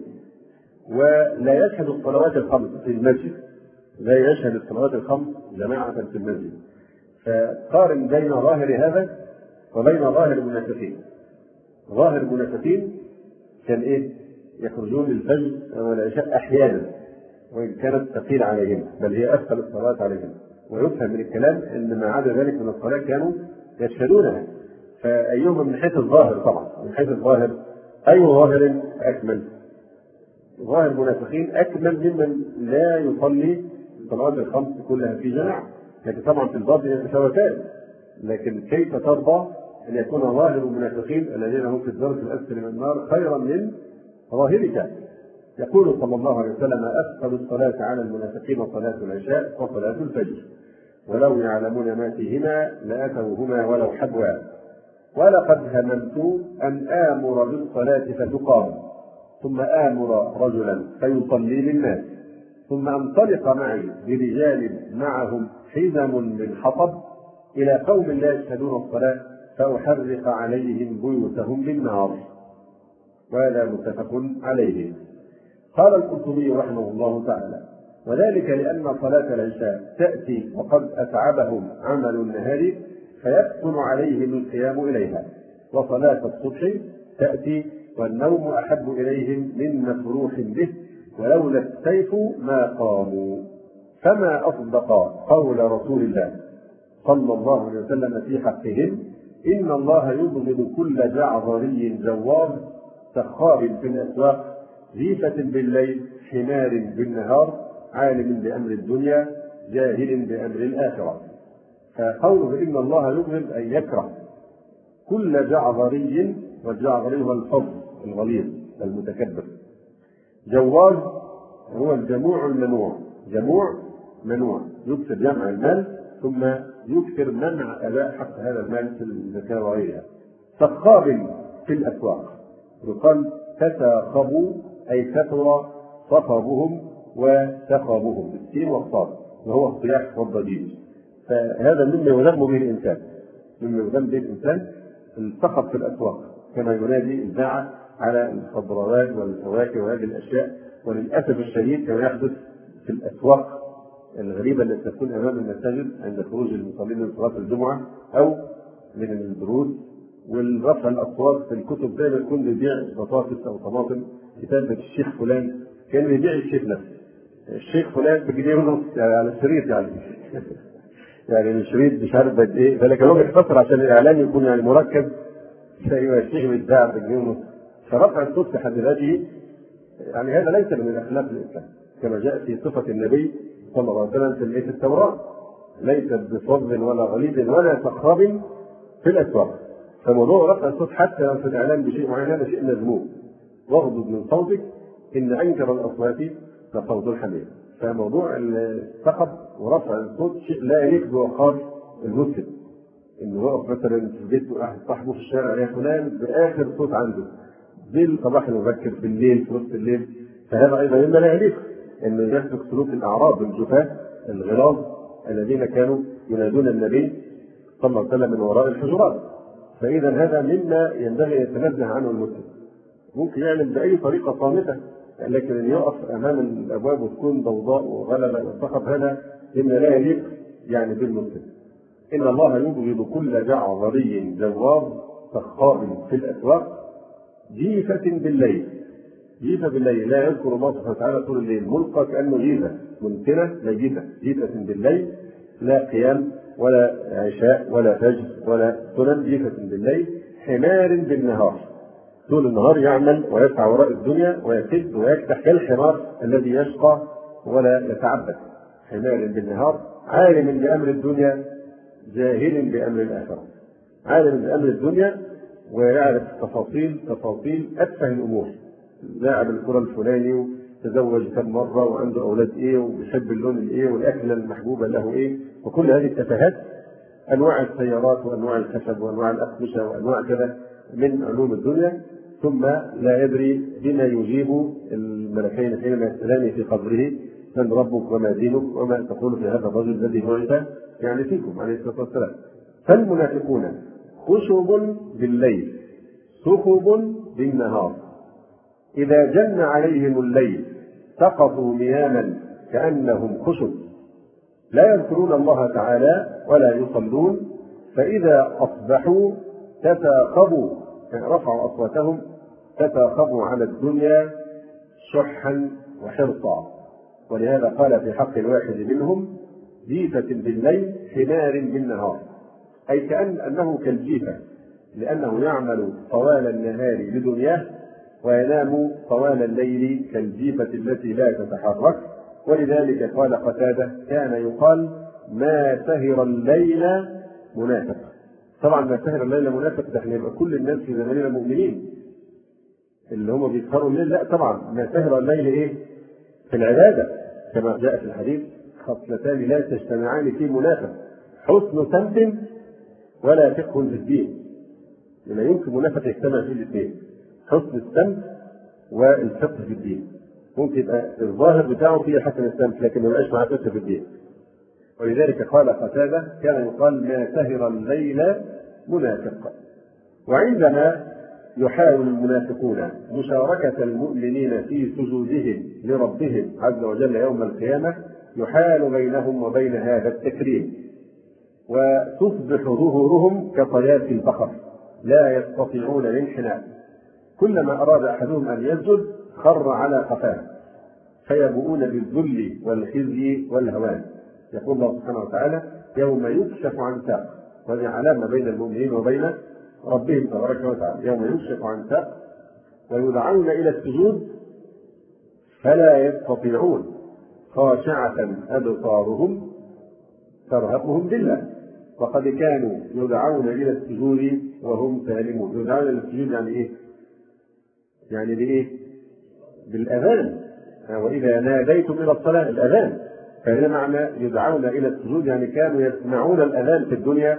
ولا يشهد الصلوات الخمس في المسجد، لا يشهد الصلوات الخمس جماعة في المسجد، فقارن بين ظاهر هذا وبين ظاهر المنافقين. ظاهر المنافقين كان يخرجون للفجر والعشاء احيانا وان كانت ثقيله عليهم، بل هي اثقل الصلاه عليهم، ويفهم من الكلام ان ما عدا ذلك من الصلاه كانوا يشهدونها. فايهما من حيث الظاهر؟ طبعا من حيث الظاهر اي ظاهر اكمل؟ ظاهر المنافقين اكمل ممن لا يصلي الصلوات الخمس كلها في جماعه، لكن طبعا في الباطن يتفاوتان. لكن كيف ترضى ان يكون ظاهر المنافقين الذين هم في الدرك الاسفل من النار خيرا من ظاهرك؟ يقول صلى الله عليه وسلم: اثقل الصلاه على المنافقين صلاه العشاء وصلاه الفجر، ولو يعلمون ما فيهما لاتوهما ولو حبوا. ولقد هممت ان امر بالصلاه فتقام، ثم امر رجلا فيصلي للناس، ثم انطلق معي برجال معهم حزم من حطب الى قوم لا يشهدون الصلاه فاحرق عليهم بيوتهم بالنار. وهذا متفق عليه. قال القرطبي رحمه الله تعالى: وذلك لأن صلاة العشاء تأتي وقد أتعبهم عمل النهار فيكثر عليهم القيام إليها، وصلاة الصبح تأتي والنوم أحب إليهم من مفروح به، ولولا السيف ما قاموا. فما أصدق قول رسول الله صلى الله عليه وسلم في حقهم: إن الله يبغض كل جعظري جواد سخاب في الأسواق جيفة بالليل حمار بالنهار عالم بأمر الدنيا جاهل بأمر الآخرة. فقوله إن الله يبغض أن يكره كل جعظري، والجعظري هو الفظ الغليظ المتكبر. جواد هو الجموع المنوع، جموع منوع يكثر جمع المال ثم يكثر منع أداء حق هذا المال في الزكاة وغيرها. سخاب في الأسواق، يقال تساخبوا أي كثر صخبهم وسخبهم بالسين والصاد، وهو الصياح والضجيج. فهذا مما يذم به الإنسان، مما يذم به الإنسان الصخب في الأسواق، كما ينادي الباعة على الخضروات والفواكه وهذه الأشياء. وللأسف الشديد كما يحدث في الأسواق الغريبة التي تكون أمام المساجد عند خروج المصلين من صلاة الجمعة أو من الدروس، والرفع الأصوات في الكتب دائما يكون بيبيع بطاطس أو طماطم كتابة الشيخ فلان، كان بيبيع الشيخ نفسه، الشيخ فلان بجنيه ونص يعني على الشريط يعني الشريط مش عارف قد إيه، فلكن هو بيختصر عشان الإعلان يكون يعني مركب. أيوه الشيخ بيتباع بجنيه ونص. فرفع الصوت في حد ذاته يعني هذا ليس من الأخلاق الإسلام، كما جاء في صفة النبي صلى الله عليه وسلم في التوراة: ليست بصب ولا غليظ ولا صخاب في الأسواق. فموضوع رفع الصوت حتى لو في الإعلان بشيء معين هذا شيء مذموم. واغضض من صوتك إن أنكر الأصوات لصوت الحمير. فموضوع الصخب ورفع الصوت شيء لا يليق بوقار المسلم، إنه يقف مثلا في بيت واحد صاحبه في الشارع يا فلان بآخر صوت عنده بالصباح المبكر بالليل في وسط الليل، فهذا أيضا مما لا يليق أنه يسلك سلوك الأعراب الجفاة الغلاظ الذين كانوا ينادون النبي صلى الله عليه وسلم من وراء الحجرات. فإذا هذا مما ينبغي أن يتنزه عنه المسلم. ممكن يعمل بأي طريقة صامتة، لكن أن يقف أمام الأبواب وتكون ضوضاء وغلبة وصخب هذا مما لا يليق يعني بالمسلم. إن الله يبغض كل جعظري جواد سخاب في الأسواق جيفة بالليل. جيفة بالليل لا يذكر الله سبحانه وتعالى طول الليل، ملقى كأنه جيفة منتنة ميتة، جيفة بالليل لا قيام ولا عشاء ولا فجر ولا سنن، جيفة بالليل حمار بالنهار، طول النهار يعمل ويسعى وراء الدنيا ويكد ويكتح كالحمار الذي يشقى ولا يتعبد. حمار بالنهار عالم بأمر الدنيا جاهل بأمر الآخرة، عالم بأمر الدنيا ويعرف تفاصيل أتفه الأمور، لاعب الكرة الفلاني تزوج كم مرة وعنده أولاد إيه وبيحب اللون الإيه والأكلة المحبوبة له إيه، وكل هذه التفاهات، أنواع السيارات وأنواع الخشب وأنواع الأقمشة وأنواع كذا من علوم الدنيا، ثم لا يدري بما يجيب الملكين حينما يسألان في قبره من ربك وما دينك وما تقول في هذا الرجل الذي بعث يعني فيكم عليه الصلاة والسلام. فالمنافقون خشب بالليل سخب بالنهار، إذا جن عليهم الليل سقطوا نياما كأنهم خشب لا يذكرون الله تعالى ولا يصلون، فإذا أصبحوا تثاقبوا، رفعوا أصواتهم تثاقبوا على الدنيا شحا وحرصا. ولهذا قال في حق الواحد منهم جيفة بالليل حمار بالنهار، أي كأنه كالجيفة، لأنه يعمل طوال النهار بدنياه وينام طوال الليل كالجيفة التي لا تتحرك. ولذلك قال قتادة كان يقال ما سهر الليل منافق. طبعا ما سهر الليل منافق ده احنا يبقى كل الناس في زماننا مؤمنين اللي هم بيسهروا الليل، لا طبعا ما سهر الليل ايه؟ في العبادة، كما جاء في الحديث خصلتان لا تجتمعان في منافق، حسن سمت ولا فقه في الدين. لا يمكن منافق يجتمع فيه الاثنين، حسن السمت والفقه في الدين. ممكن يبقى الظاهر بتاعه فيه حسن السمت لكن ما يبقاش معاه فقه في الدين. ولذلك قال قتادة كان يقال ما سهر الليل منافق. وعندما يحاول المنافقون مشاركة المؤمنين في سجودهم لربهم عز وجل يوم القيامة يحال بينهم وبين هذا التكريم، وتصبح ظهورهم كطيات البقر لا يستطيعون الانحناء، كلما أراد أحدهم أن يسجد خر على قفاه، فيبؤون بالذل والخزي والهوان. يقول الله سبحانه وتعالى يوم يكشف عن ساق، وهذه علامة بين المؤمنين وبين ربهم تبارك وتعالى، يوم يكشف عن ساق ويدعون إلى السجود فلا يستطيعون خاشعة أبصارهم ترهقهم ذلة، وقد كانوا يدعون إلى السجود وهم سالمون. يدعون إلى السجود يعني إيه؟ يعني بإيه؟ بالأذان، وإذا ناديتم إلى الصلاة الأذان، فهذا معنى يدعون إلى السجود، يعني كانوا يسمعون الأذان في الدنيا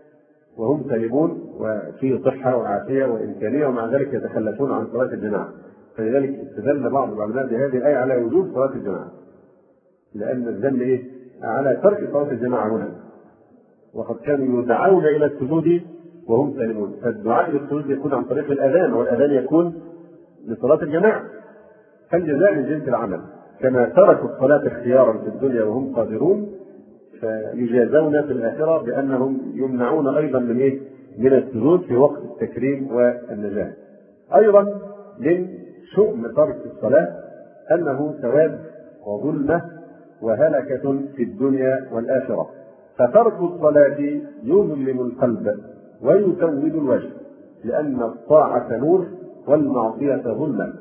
وهم سالمون وفي صحة وعافية وإمكانية، ومع ذلك يتخلفون عن صلاة الجماعة. فلذلك استدل بعض العلماء بهذه الآية على وجوب صلاة الجماعة، لأن الذم إيه؟ على ترك صلاة الجماعة هنا، وقد كانوا يدعون إلى السجود وهم سالمون. فالدعاء إلى السجود يكون عن طريق الأذان، والأذان يكون لصلاة الجماعة. فالجزاء من جنس العمل، كما تركوا الصلاة اختيارا في الدنيا وهم قادرون فيجازون في الآخرة بأنهم يمنعون أيضا من إيه؟ من السجود في وقت التكريم والنجاة. أيضا من شؤم ترك الصلاة أنه ثواب وظلمة وهلكة في الدنيا والآخرة، فترك الصلاة يظلم القلب ويسود الوجه، لأن الطاعة نور والمعصية ظلمة،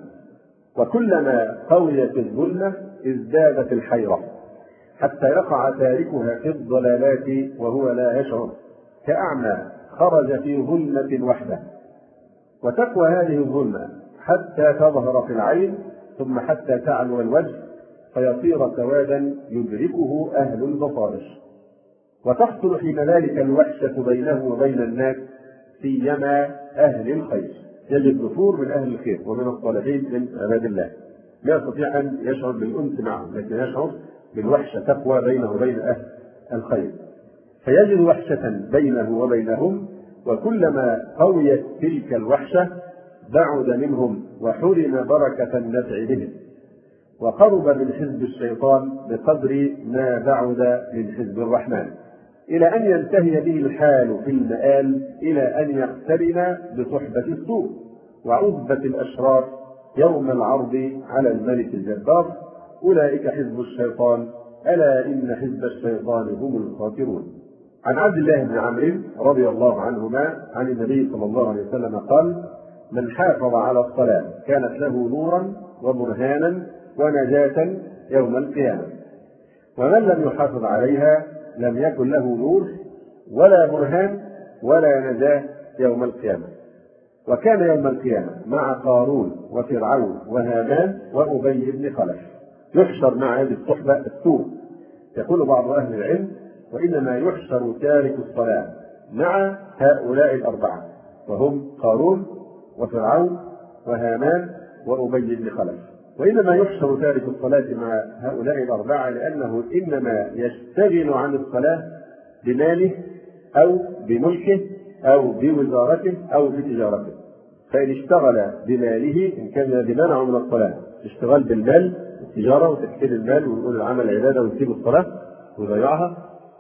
وكلما قويت الظلمة ازدادت الحيرة حتى يقع تاركها في الضلالات وهو لا يشعر، كأعمى خرج في ظلمة وحده. وتقوى هذه الظلمة حتى تظهر في العين، ثم حتى تعلو الوجه فيصير سوادا يدركه أهل البصائر، وتحصل حين ذلك الوحشة بينه وبين الناس، سيما أهل الخير. يجد نفور من أهل الخير ومن الصالحين من عباد الله، لا يستطيع أن يشعر بالأنس معهم، لكن يشعر بالوحشة تقوى بينه وبين أهل الخير، فيجد وحشة بينه وبينهم، وكلما قويت تلك الوحشة بعد منهم وحرم بركة النفع بهم، وقرب من حزب الشيطان بقدر ما بعد من حزب الرحمن، إلى أن ينتهي به الحال في المآل إلى أن يقترن بصحبة السوء وعزبة الأشرار يوم العرض على الملك الجبار. أولئك حزب الشيطان ألا إن حزب الشيطان هم الخاسرون. عن عبد الله بن عمرو رضي الله عنهما عن النبي صلى الله عليه وسلم قال: من حافظ على الصلاة كانت له نورا وبرهانا ونجاة يوم القيامة، ومن لم يحافظ عليها لم يكن له نور ولا برهان ولا نجاة يوم القيامة. وكان يوم القيامة مع قارون وفرعون وهامان وأبي بن خلف، يحشر مع هذه الصحبة السوء. يقول بعض أهل العلم: وإنما يحشر تارك الصلاة مع هؤلاء الأربعة، وهم قارون وفرعون وهامان وأبي بن خلف. وإنما يحشر تارك الصلاة مع هؤلاء الأربعة لأنه إنما يشتغل عن الصلاة بماله أو بملكه أو بوزارته أو بتجارته. فإن اشتغل بماله إن كان بمنعه من الصلاة، اشتغال بالمال التجارة وتكثير المال ونقول العمل عبادة ونسيب الصلاة ويضيعها،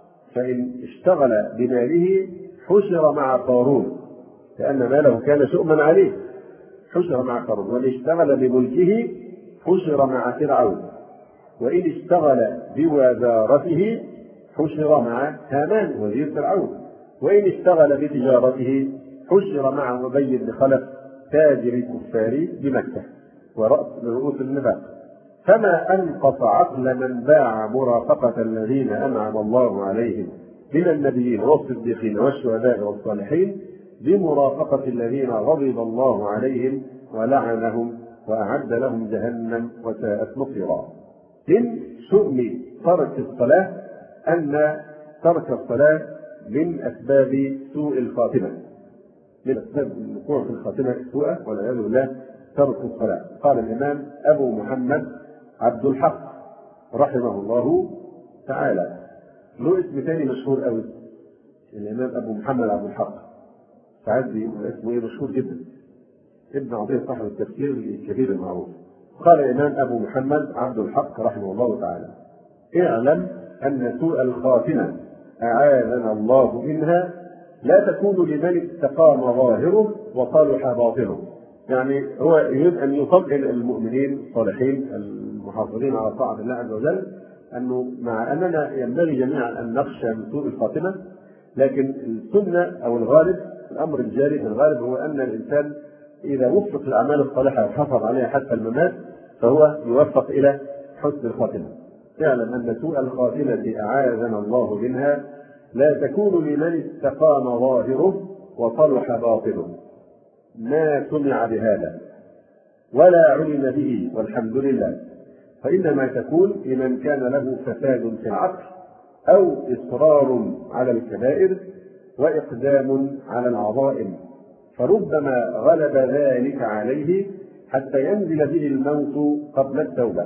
فإن اشتغل بماله حشر مع قارون لأن ماله كان شؤما عليه، حشر مع قارون. وإن اشتغل بملكه حشر مع فرعون. وإن اشتغل بوزارته حشر مع هامان وزير فرعون. وإن اشتغل بتجارته حشر مع أبي بن خلف تاجر الكفار بمكة ورأس من رؤوس النفاق. فما أنقص عقل من باع مرافقة الذين أنعم الله عليهم من النبيين والصديقين والشهداء والصالحين بمرافقة الذين غضب الله عليهم ولعنهم وأعد لهم جهنم وساءت مصيرا. من شؤم ترك الصلاة أن ترك الصلاة من أسباب سوء الخاتمة، من أسباب الوقوع في الخاتمة السوء والعياذ بالله ترك الصلاة. قال الإمام أبو محمد عبد الحق رحمه الله تعالى، له اسم ثاني مشهور قوي، الإمام أبو محمد عبد الحق، ساعات اسمه مشهور جدا، ابن عطية صاحب التفسير الكبير المعروف. قال الإمام أبو محمد عبد الحق رحمه الله تعالى: اعلم أن سوء الخاتمة أعاذنا الله منها لا تكون لمن استقام ظاهره وصالح باطنه. يعني هو يريد أن يطمئن المؤمنين الصالحين المحافظين على طاعة الله عز وجل أنه مع أننا ينبغي جميعا أن نخشى من سوء الخاتمة، لكن السنة أو الغالب الأمر الجاري في الغالب هو أن الإنسان إذا وفق الأعمال الصالحة وحافظ عليها حتى الممات فهو يوفق إلى حسن الخاتمة. اعلم أن سوء الخاتمة أعاذنا الله منها لا تكون لمن استقام ظاهره وصلح باطنه. ما سمع بهذا ولا علم به والحمد لله، فإنما تكون لمن كان له فساد في العقل أو إصرار على الكبائر وإقدام على العظائم، فربما غلب ذلك عليه حتى ينزل به الموت قبل التوبة،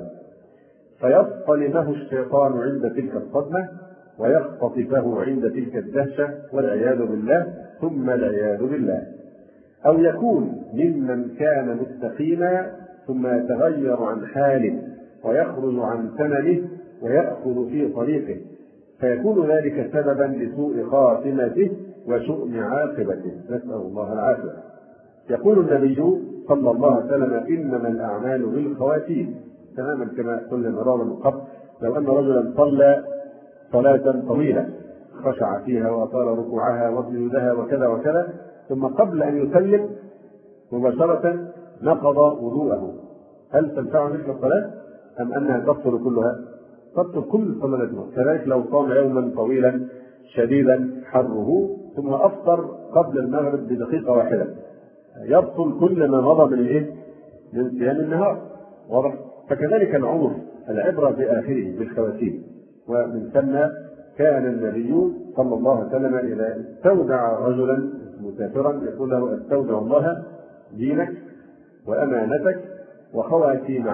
فيصطلمه الشيطان عند تلك الصدمة ويختطفه عند تلك الدهشة والعياذ بالله ثم العياذ بالله. أو يكون ممن كان مستقيما ثم يتغير عن حاله ويخرج عن ثمنه ويأخذ في طريقه، فيكون ذلك سببا لسوء خاتمته وشؤم عاقبته، نسأل الله العافية. يقول النبي صلى الله عليه وسلم: إنما الأعمال بالخواتيم، تماما كما قلنا مرارا من قبل. لو أن رجلا صلى صلاة طويلة خشع فيها وأطال ركوعها وسجودها وكذا وكذا، ثم قبل أن يسلم مباشرة نقض وضوءه، هل تنفع مثل الصلاة أم أنها تبطل كلها؟ تبطل كل صلاة. كذلك لو صام يوما طويلا شديدا حره ثم أفطر قبل المغرب بدقيقة واحدة، يبطل كل ما مضى من صيام النهار. واضح؟ فكذلك العمر العبرة بآخره بالخواتيم. ومن ثم كان النبي صلى الله عليه وسلم إذا استودع رجلا مسافرا يقول له: استودع الله دينك وأمانتك وخواتيم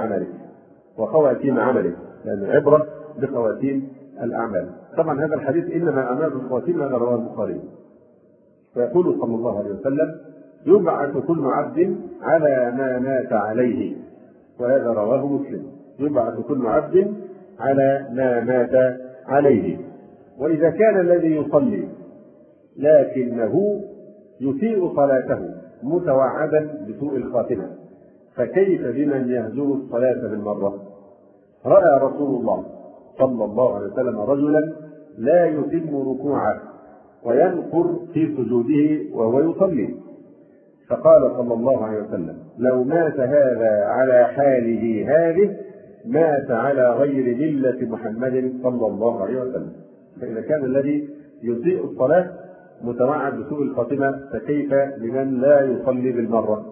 عملك، لأن العبرة بخواتيم الأعمال. طبعا هذا الحديث إنما أعمال بالخواتيم هذا رواه البخاري. فيقول صلى الله عليه وسلم: يبعث كل عبد على ما مات عليه، وهذا رواه مسلم. يبعث كل عبد على ما مات عليه. وإذا كان الذي يصلي لكنه يسيء صلاته متوعدا بسوء الخاتمة، فكيف بمن يهجر الصلاة بالمرة؟ رأى رسول الله صلى الله عليه وسلم رجلا لا يتم ركوعه وينقر في سجوده وهو يصلي، فقال صلى الله عليه وسلم: لو مات هذا على حاله هذه مات على غير ملة محمد صلى الله عليه وسلم. فإذا كان الذي يسيء الصلاة متوعد بسوء الخاتمة فكيف بمن لا يصلي بالمرة؟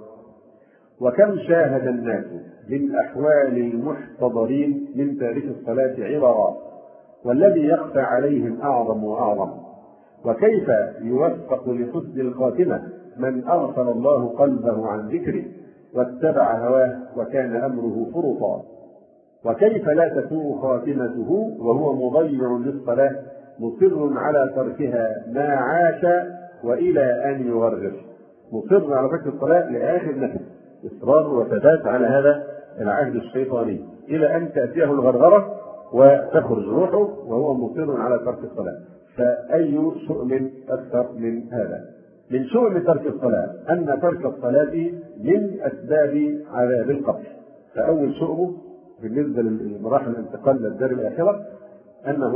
وكم شاهد الناس من أحوال المحتضرين من تارك الصلاة عبرا، والذي يخفى عليهم أعظم وأعظم. وكيف يوفق لحسن الخاتمة من أغفل الله قلبه عن ذكره واتبع هواه وكان أمره فرطا. وكيف لا تسوء خاتمته وهو مضيع للصلاة مصر على تركها ما عاش وإلى أن يغرر، مصر على ترك الصلاة لآخر نفس، إصرار وثبات على هذا العهد الشيطاني إلى أن تأتيه الغرغرة وتخرج روحه وهو مصر على ترك الصلاة. فأي شؤم أكثر من هذا؟ من شؤم ترك الصلاة أن ترك الصلاة من أسباب عذاب القبر. فأول شؤم بالنسبة لمراحل الانتقال للدار الآخرة أنه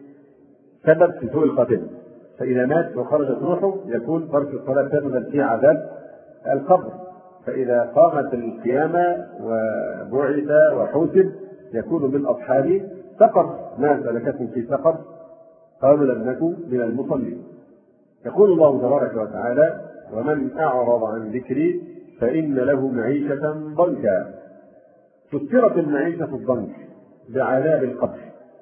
سبب في سوء الخاتمة، فإذا مات وخرجت روحه يكون ترك الصلاة سببا في عذاب القبر. فإذا قامت القيامة وبعث وحوسب يكون من أصحاب سقر. ما سلككم في سقر؟ قالوا لم نكن من المصلين. يقول الله تبارك وتعالى: ومن أعرض عن ذكري فإن له معيشة ضنكا. فسرت المعيشة الضنك بعذاب القبر،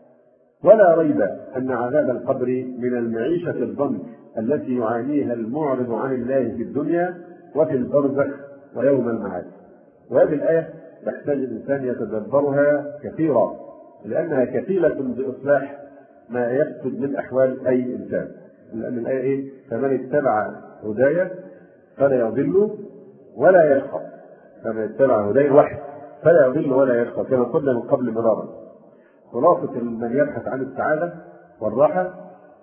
ولا ريب أن عذاب القبر من المعيشة الضنك التي يعانيها المعرض عن الله في الدنيا وفي البرزخ ويوم المعاد. وهذه الآية تحتاج الإنسان يتدبرها كثيرا، لأنها كفيلة بإصلاح ما يفسد من أحوال أي إنسان. لأن الآية فمن اتبع هدايا فلا يضل ولا يشقى. فمن اتبع هدايا الوحي فلا يضل ولا يشقى، كما قلنا من قبل مرارا. خلاصة من يبحث عن السعادة والراحة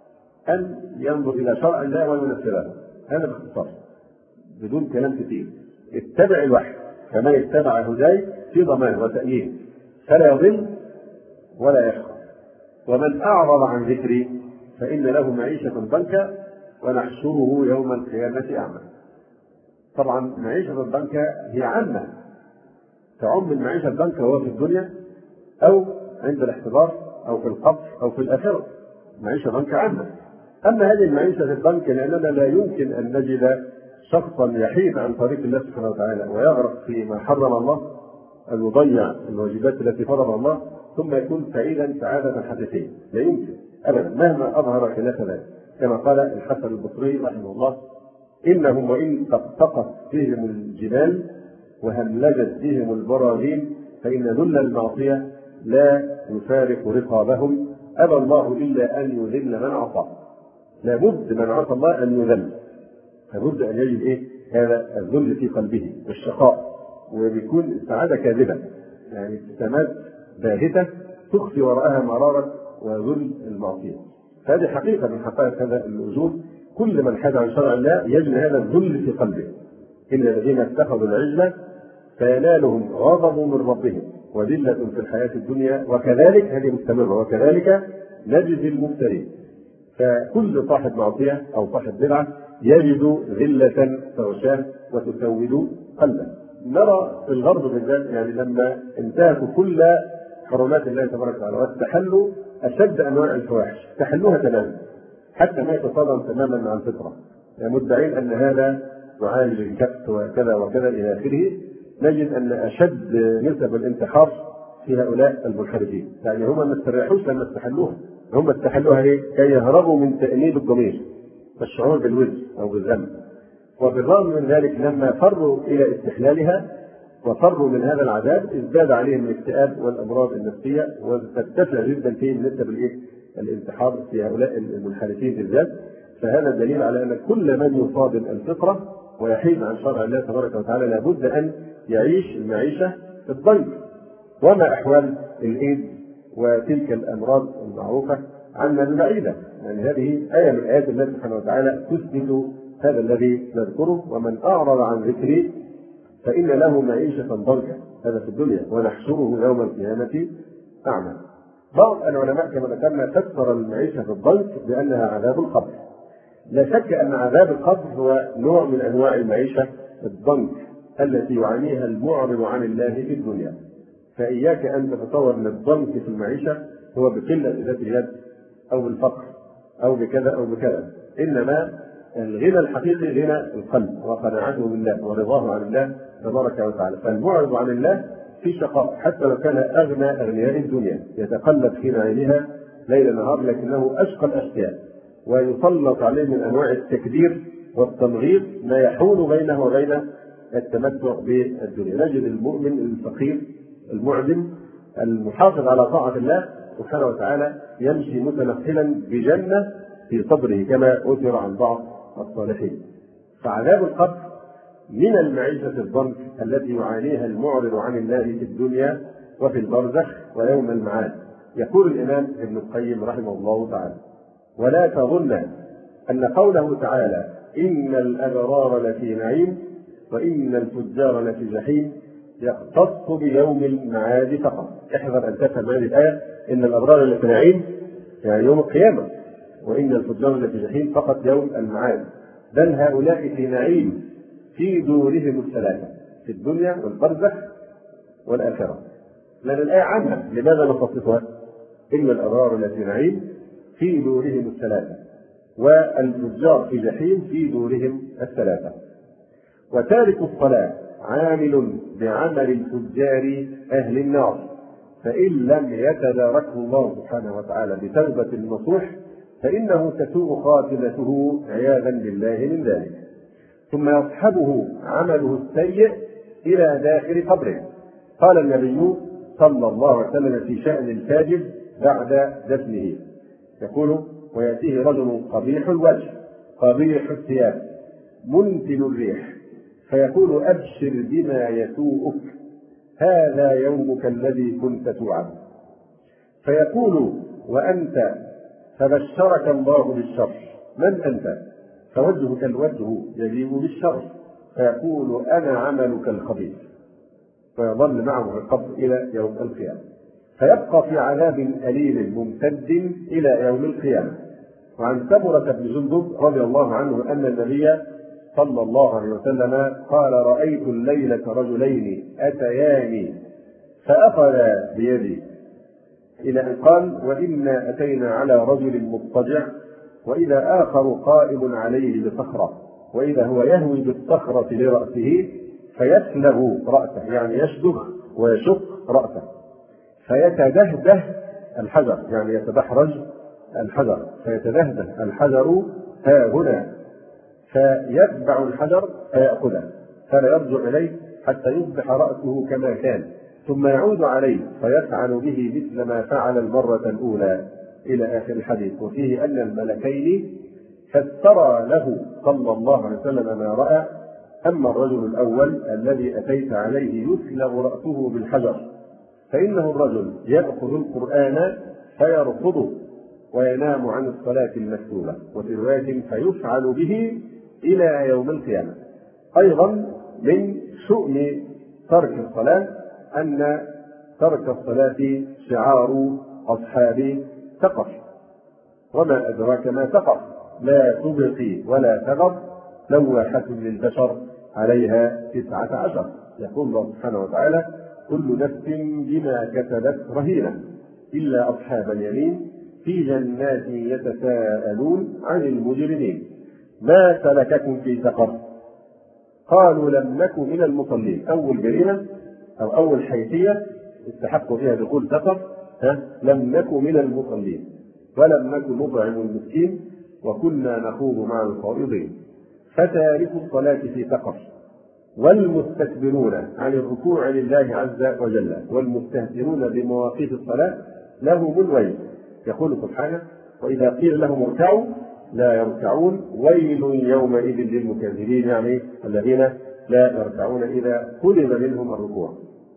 أن ينظر إلى شرع الله وينفذه، هذا باختصار بدون كلام كثير. اتبع الوحي، فمن اتبع هداي في ضمان وتأييد فلا يضل ولا يشقى. ومن أعرض عن ذكري فإن له معيشة ضنكا ونحشره يوم القيامة أعمى. طبعا معيشة الضنكا هي عامة، تعم المعيشة الضنكا وهو في الدنيا أو عند الاحتضار أو في القبر أو في الآخرة. معيشة ضنكا عامة. أما هذه المعيشة الضنكا لأننا لا يمكن أن نجد شخصا يحيد عن طريق الله سبحانه وتعالى ويغرق فيما حرم الله أن يضيع الواجبات التي فرضها الله ثم يكون سعيدا سعادة حقيقية، لا يمكن أبدا مهما أظهر خلاف ذلك. كما قال الحسن البصري رحمه الله: إنهم وإن طقطقت فيهم الجبال وهملجت فيهم البراغين فإن ذل المعصية لا يفارق رقابهم، أبى الله إلا أن يذل من عصى. لابد من عصى الله أن يذل، لابد أن يجد هذا الذل في قلبه والشقاء، وبيكون السعادة كاذبة، يعني ابتسامات باهتة تخفي وراءها مرارة وذل المعصية. هذه حقيقة من حقائق هذا الوجود. كل من حاد عن شرع الله يجد هذا الذل في قلبه. إن الذين اتخذوا العجلة فينالهم غضب من ربهم وذلة في الحياة الدنيا وكذلك هذه مستمرة وكذلك نجزي المفترين. فكل صاحب معصية أو صاحب بدعة يجد ذلة تغشاه وتسود قلبه. نرى في الغرب بالذات يعني لما انتهكوا كل حرمات الله تبارك وتعالى واستحلوا أشد أنواع الفواحش، استحلوها تماما حتى ما يتصادم تماما مع الفطرة، يعني مدعين أن هذا يعالج الكبت وكذا وكذا إلى آخره. نجد أن أشد نسب الانتحار في هؤلاء المنحرفين، يعني هم ما استريحوش لما استحلوها، هم استحلوها كي يهربوا من تأنيب الضمير والشعور بالوزن أو بالذنب. وبالرغم من ذلك لما فروا إلى استحلالها وفروا من هذا العذاب ازداد عليهم الاكتئاب والأمراض النفسية وترتفع جدا في نسب الانتحار في هؤلاء المنحرفين بالذات. فهذا دليل على أن كل من يصادم الفطرة ويحيد عن شرع الله تبارك وتعالى لابد أن يعيش المعيشة في الضنك. وما أحوال الإيدز وتلك الأمراض المعروفة عنا البعيدة، يعني هذه آية من آيات الله سبحانه وتعالى تثبت هذا الذي نذكره: ومن أعرض عن ذكري فإن له معيشة ضنكا، هذا في الدنيا، ونحشره يوم القيامة أعمى. بعض العلماء كما ذكرنا فسر المعيشة في الضنك بأنها عذاب القبر. لا شك أن عذاب القبر هو نوع من أنواع المعيشة الضنك التي يعانيها المعرض عن الله في الدنيا. فإياك أن تتصور أن الضنك في المعيشة هو بقلة ذات اليد أو بالفقر أو بكذا أو بكذا، إنما الغنى الحقيقي غنى القلب وقناعته بالله ورضاه عن الله تبارك وتعالى. فالمعرض عن الله في شقاء حتى لو كان أغنى أغنياء الدنيا، يتقلب في نعيمها ليل نهار، لكنه أشقى الأشقياء، ويسلط عليه من أنواع التكدير والتمغيط ما يحول بينه وبين التمتع بالدنيا. نجد المؤمن الفقير المعدم المحافظ على طاعة الله سبحانه وتعالى يمشي متنقلا بجنة في صدره كما أثر عن بعض الصالحين. فعذاب القبر من المعيشة الضنك التي يعانيها المعرض عن الله في الدنيا وفي البرزخ ويوم المعاد. يقول الإمام ابن القيم رحمه الله تعالى: ولا تظن أن قوله تعالى إن الأبرار لفي نعيم وإن الفجار لفي جحيم يختص بيوم المعاد فقط. احذر أن تفهم هذه الآية إن الأبرار لفي نعيم يعني يوم القيامة، وإن الفجار لفي جحيم فقط يوم المعاد، بل هؤلاء في نعيم في دورهم الثلاثة في الدنيا والبرزخ والآخرة. لأن الآية عنها لماذا نخصصها؟ إن الأبرار لفي نعيم في دورهم الثلاثة والفجار في جحيم في دورهم الثلاثة. وتارك الصلاة عامل بعمل الفجار أهل النار، فإن لم يتداركه الله سبحانه وتعالى بتوبة نصوح فإنه تسوء خاتمته عياذا بالله من ذلك، ثم يصحبه عمله السيء إلى داخل قبره. قال النبي صلى الله عليه وسلم في شأن الفاجر بعد دفنه يقول: ويأتيه رجل قبيح الوجه قبيح الثياب منتن الريح فيقول: أبشر بما يسوءك، هذا يومك الذي كنت توعد. فيقول: وأنت؟ فبشرك الله بالشر. من أنت؟ فوجهك الوجه يجيء بالشر، فيقول: أنا عملك الخبيث. فيظل معه القبر إلى يوم القيامة، فيبقى في عذاب أليم ممتد إلى يوم القيامة. وعن سمرة بن جندب رضي الله عنه أن النبي صلى الله عليه وسلم قال: رأيت الليلة رجلين أتياني فأخذا بيدي، إلى أن قال: وإنا أتينا على رجل مضطجع وإذا آخر قائم عليه بصخرة، وإذا هو يهوي بالصخرة لرأسه فيسلغ رأسه، يعني يشدخ ويشق رأسه، فيتدهده الحجر، يعني يتدحرج الحجر، فيتدهده الحجر ها هنا، فيتبع الحجر فيأخذه فلا يرجع إليه حتى يصبح رأسه كما كان، ثم يعود عليه فيفعل به مثل ما فعل المرة الأولى إلى آخر الحديث. وفيه أن الملكين فسرا له صلى الله عليه وسلم ما رأى: أما الرجل الأول الذي أتيت عليه يسلغ رأسه بالحجر فإنه الرجل يأخذ القرآن فيرفضه وينام عن الصلاة المكتوبة، وفي رواية فيفعل به إلى يوم القيامة. أيضا من شؤم ترك الصلاة أن ترك الصلاة شعار أصحاب سقر، وما أدراك ما سقر، لا تبقي ولا تذر، لواحة للبشر عليها 19. يقول الله سبحانه وتعالى: كل نفس بما كسبت رهينة إلا أصحاب اليمين في جنات يتساءلون عن المجرمين ما سلككم في سقر؟ قالوا لم نك من المصلين. أول جريمة أو أول حيثية استحقوا فيها دخول سقر: لم نك من المصلين ولم نك نطعم المسكين وكنا نخوض مع الخائضين. فتاركوا الصلاة في سقر، والمستكبرون عن الركوع لله عز وجل والمستهترون بمواقيت الصلاة لهم الويل. يقول سبحانه: وإذا قيل لهم اركعوا لا يركعون ويل يومئذ للمكذبين، يعني الذين لا يركعون إذا طلب منهم الركوع.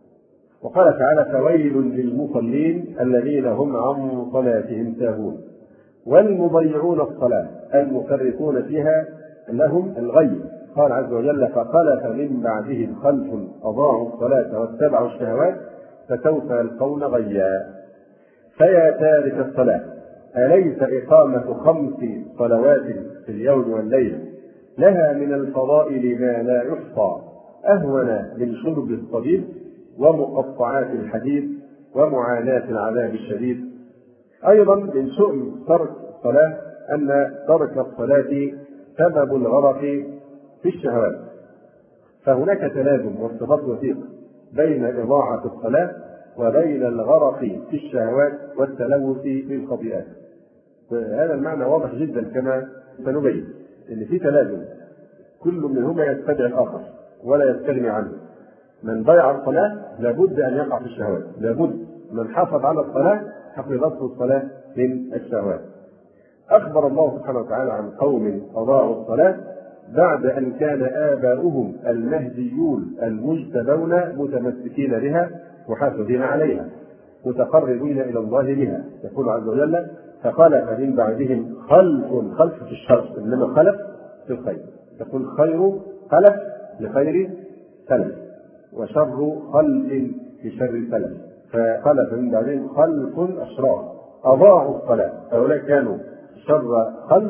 وقال تعالى: فويل للمصلين الذين هم عن صلاتهم ساهون. والمضيعون الصلاة المفرطون فيها لهم الغي. قال عز وجل: فخلف من بعدهم خلف أضاعوا الصلاة واتبعوا الشهوات فسوف يلقون غيا. فيا تارك الصلاة أليس إقامة 5 صلوات في اليوم والليل لها من الفضائل ما لا يحصى أهون من شرب الصبيب ومقطعات الحديد ومعاناة العذاب الشديد. أيضا من شؤم ترك الصلاة أن ترك الصلاة سبب الغرق في الشهوات، فهناك تلازم وارتباط وثيق بين إضاعة الصلاة وبين الغرق في الشهوات والتلوث في الخطيئات. هذا المعنى واضح جدا كما سنبين ان في تلازم، كل منهما يتبع الاخر ولا يستغني عنه. من ضيع الصلاه لابد ان يقع في الشهوات، لابد من حافظ على الصلاه حفظته الصلاه من الشهوات. اخبر الله سبحانه وتعالى عن قوم اضاعوا الصلاه بعد ان كان اباؤهم المهديون المجتبون متمسكين بها محافظين عليها متقربين الى الله بها. يقول عز وجل: فخلف من بعدهم خلف في الشر، انما خلف في الخير. يقول خير خلف لخير سلف، وشر خلف لشر سلف. فخلف من بعدهم خلف اشرار اضاعوا الصلاه، هؤلاء كانوا شر خلف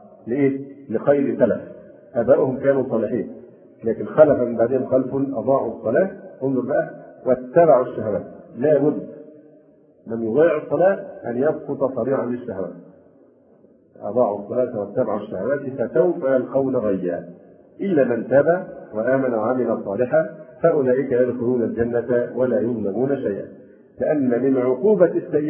لخير سلف. اباؤهم كانوا صالحين لكن خلف من بعدهم خلف اضاعوا الصلاه. انظر بقى: واتبعوا الشهوات. لا بد من يضيع الصلاة أن يسقط صريعا للشهوات. أضاعوا الصلاة واتبعوا الشهوات فسوف يلقون غيا إلا من تاب وآمن وعمل صالحا فأولئك يدخلون الجنة ولا يظلمون شيئا. لأن من عقوبة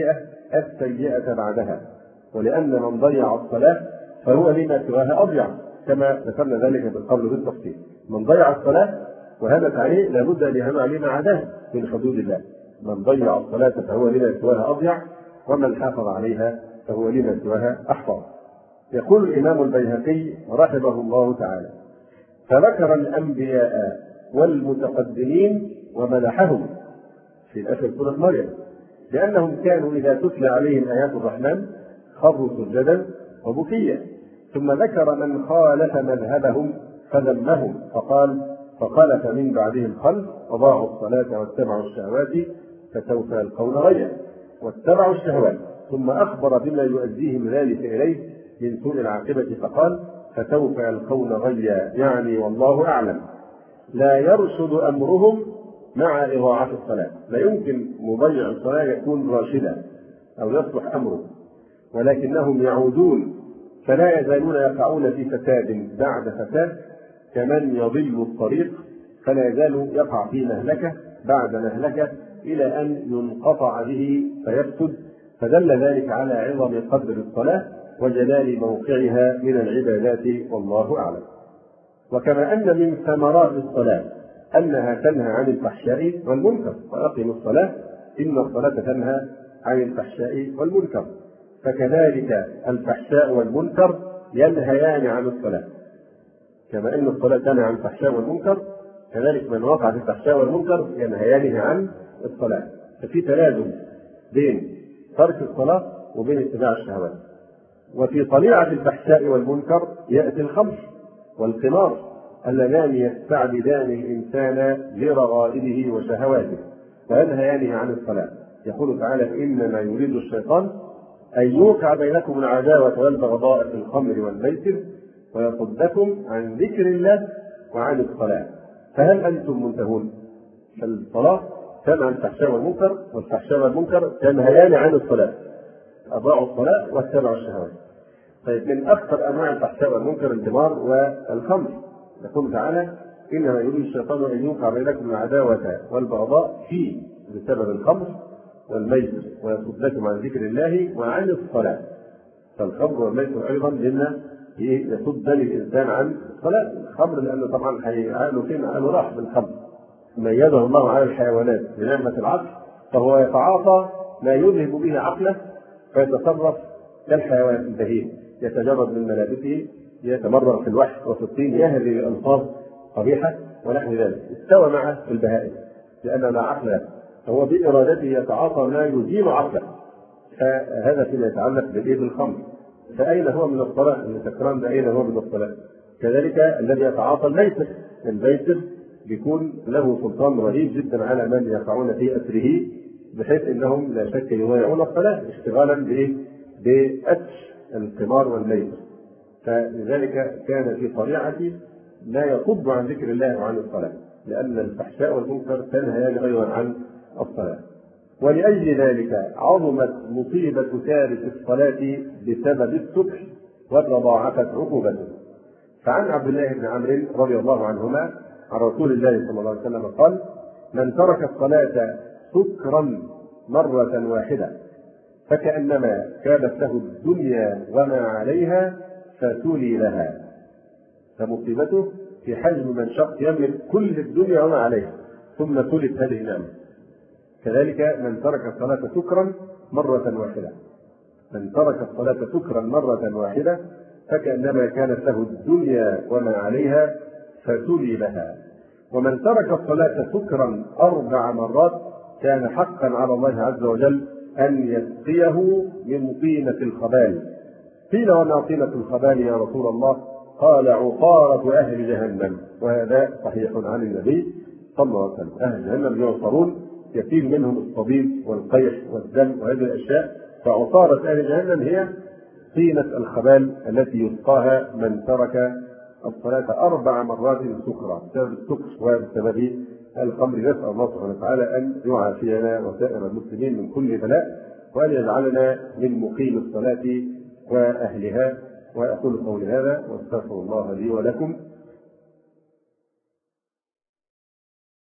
السيئة بعدها، ولأن من ضيع الصلاة فهو لما سواها أضيع، كما ذكرنا ذلك قبل بالتفصيل. من ضيع الصلاة وهمت عليه لابد أن يهم عليه ما عداه من حدود الله. من ضيع الصلاة فهو لما سواها أضيع، ومن حافظ عليها فهو لما سواها أحفظ. يقول الإمام البيهقي رحمه الله تعالى: فذكر الأنبياء والمتقدمين ومدحهم في آخر سورة مريم لأنهم كانوا إذا تتلى عليهم آيات الرحمن خروا سجدا وبكيا. ثم ذكر من خالف مذهبهم فذمهم فقال: فخلف من بعدهم خلف أضاعوا الصلاة واتبعوا الشهوات فسوف يلقون غيا. واتبعوا الشهوات، ثم أخبر بما يؤديهم ذلك إليه من سوء العاقبة فقال: فسوف يلقون غيا، يعني والله أعلم. لا يرشد أمرهم مع إضاعة الصلاة. لا يمكن مضيع الصلاة يكون راشدا أو يصلح أمره، ولكنهم يعودون فلا يزالون يقعون في فساد بعد فساد، كمن يضل الطريق فلا يزال يقع في مهلكة بعد مهلكة إلى أن ينقطع به فيفسد. فدل ذلك على عظم قدر الصلاة وجلال موقعها من العبادات، والله أعلم. وكما أن من ثمرات الصلاة أنها تنهى عن الفحشاء والمنكر، وأقم الصلاة إن الصلاة تنهى عن الفحشاء والمنكر، فكذلك الفحشاء والمنكر ينهيان عن الصلاة. كما أن الصلاة تنهى عن الفحشاء والمنكر كذلك من وقع في الفحشاء والمنكر ينهيانه عن الصلاة. ففي تلازم بين ترك الصلاة وبين اتباع الشهوات. وفي طليعة الفحشاء والمنكر يأتي الخمر والقمار اللذان يستعبدان الإنسان لرغائبه وشهواته وينهيانه عن الصلاة. يقول تعالى: إنما يريد الشيطان أن يوقع بينكم العداوة والبغضاء في الخمر والميسر ويصدكم عن ذكر الله وعن الصلاة فهل أنتم منتهون؟ فالصلاة تنهى عن الفحشاء والمنكر، والفحشاء والمنكر تنهيان عن الصلاة. أضاعوا الصلاة واتبعوا الشهوات. طيب، من أكثر أنواع الفحشاء والمنكر القمار والخمر. يقول تعالى: إنما يريد الشيطان أن يوقع بينكم العداوة والبغضاء فيه بسبب الخمر والميسر ويصدكم عن ذكر الله وعن الصلاة. فالخمر والميسر أيضا مما يصد الإنسان عن الصلاة. الخمر لأنه طبعا عقله فين؟ عقله راح بالخمر. ميزه الله على الحيوانات بنعمة العقل، فهو يتعاطى ما يذهب به عقله فيتصرف كالحيوان البهيم، يتجرد من ملابسه، يتمرغ في الوحش وفي الطين، يهري الألفاظ قبيحة ونحو ذلك. استوى معه في البهائم لأن لا عقل له، فهو بإرادته يتعاطى ما يزيل عقله. فهذا فيما يتعلق بالإيد الخمر. فأين هو من الصلاة؟ السكران ده أين هو من الصلاة؟ كذلك الذي يتعاطى الميسر، الميسر بيكون له سلطان رهيب جدا على من يقعون في أسره بحيث انهم لا شك يضيعون الصلاه اشتغالا بايه؟ بأتش القمار والميسر. فلذلك كان في طبيعته لا يصد عن ذكر الله وعن الصلاه، لان الفحشاء والمنكر تنهيان ايضا عن الصلاه. ولأجل ذلك عظمت مصيبة تارك الصلاة بسبب السكر وتضاعفت عقوبته. فعن عبد الله بن عمرو رضي الله عنهما عن رسول الله صلى الله عليه وسلم قال: من ترك الصلاة سكرا مرة واحدة فكأنما كانت له الدنيا وما عليها فتولي لها. فمصيبته في حجم من شخص يملك كل الدنيا وما عليها ثم تلت هذه النعمة. كذلك من ترك الصلاة سكرا مرة واحدة، من ترك الصلاة سكرا مرة واحدة فكأنما كانت له الدنيا وما عليها فتولي لها. ومن ترك الصلاة سكرا 4 مرات كان حقا على الله عز وجل أن يسقيه من طينة الخبال. قيل: وما طينة الخبال يا رسول الله؟ قال: عقارة أهل جهنم. وهذا صحيح عن النبي صلى الله عليه وسلم. أهل جهنم يعصرون يسيل منهم الصديد والقيح والدم وهذه الأشياء، فعصارة أهل جهنم هي طينة الخبال التي يسقاها من ترك الصلاة 4 مرات سكرا بسبب السكر وبسبب الخمر. نسأل الله سبحانه وتعالى أن يعافينا وسائر المسلمين من كل بلاء، وأن يجعلنا من مقيم الصلاة وأهلها. وأقول قولي هذا وأستغفر الله لي ولكم.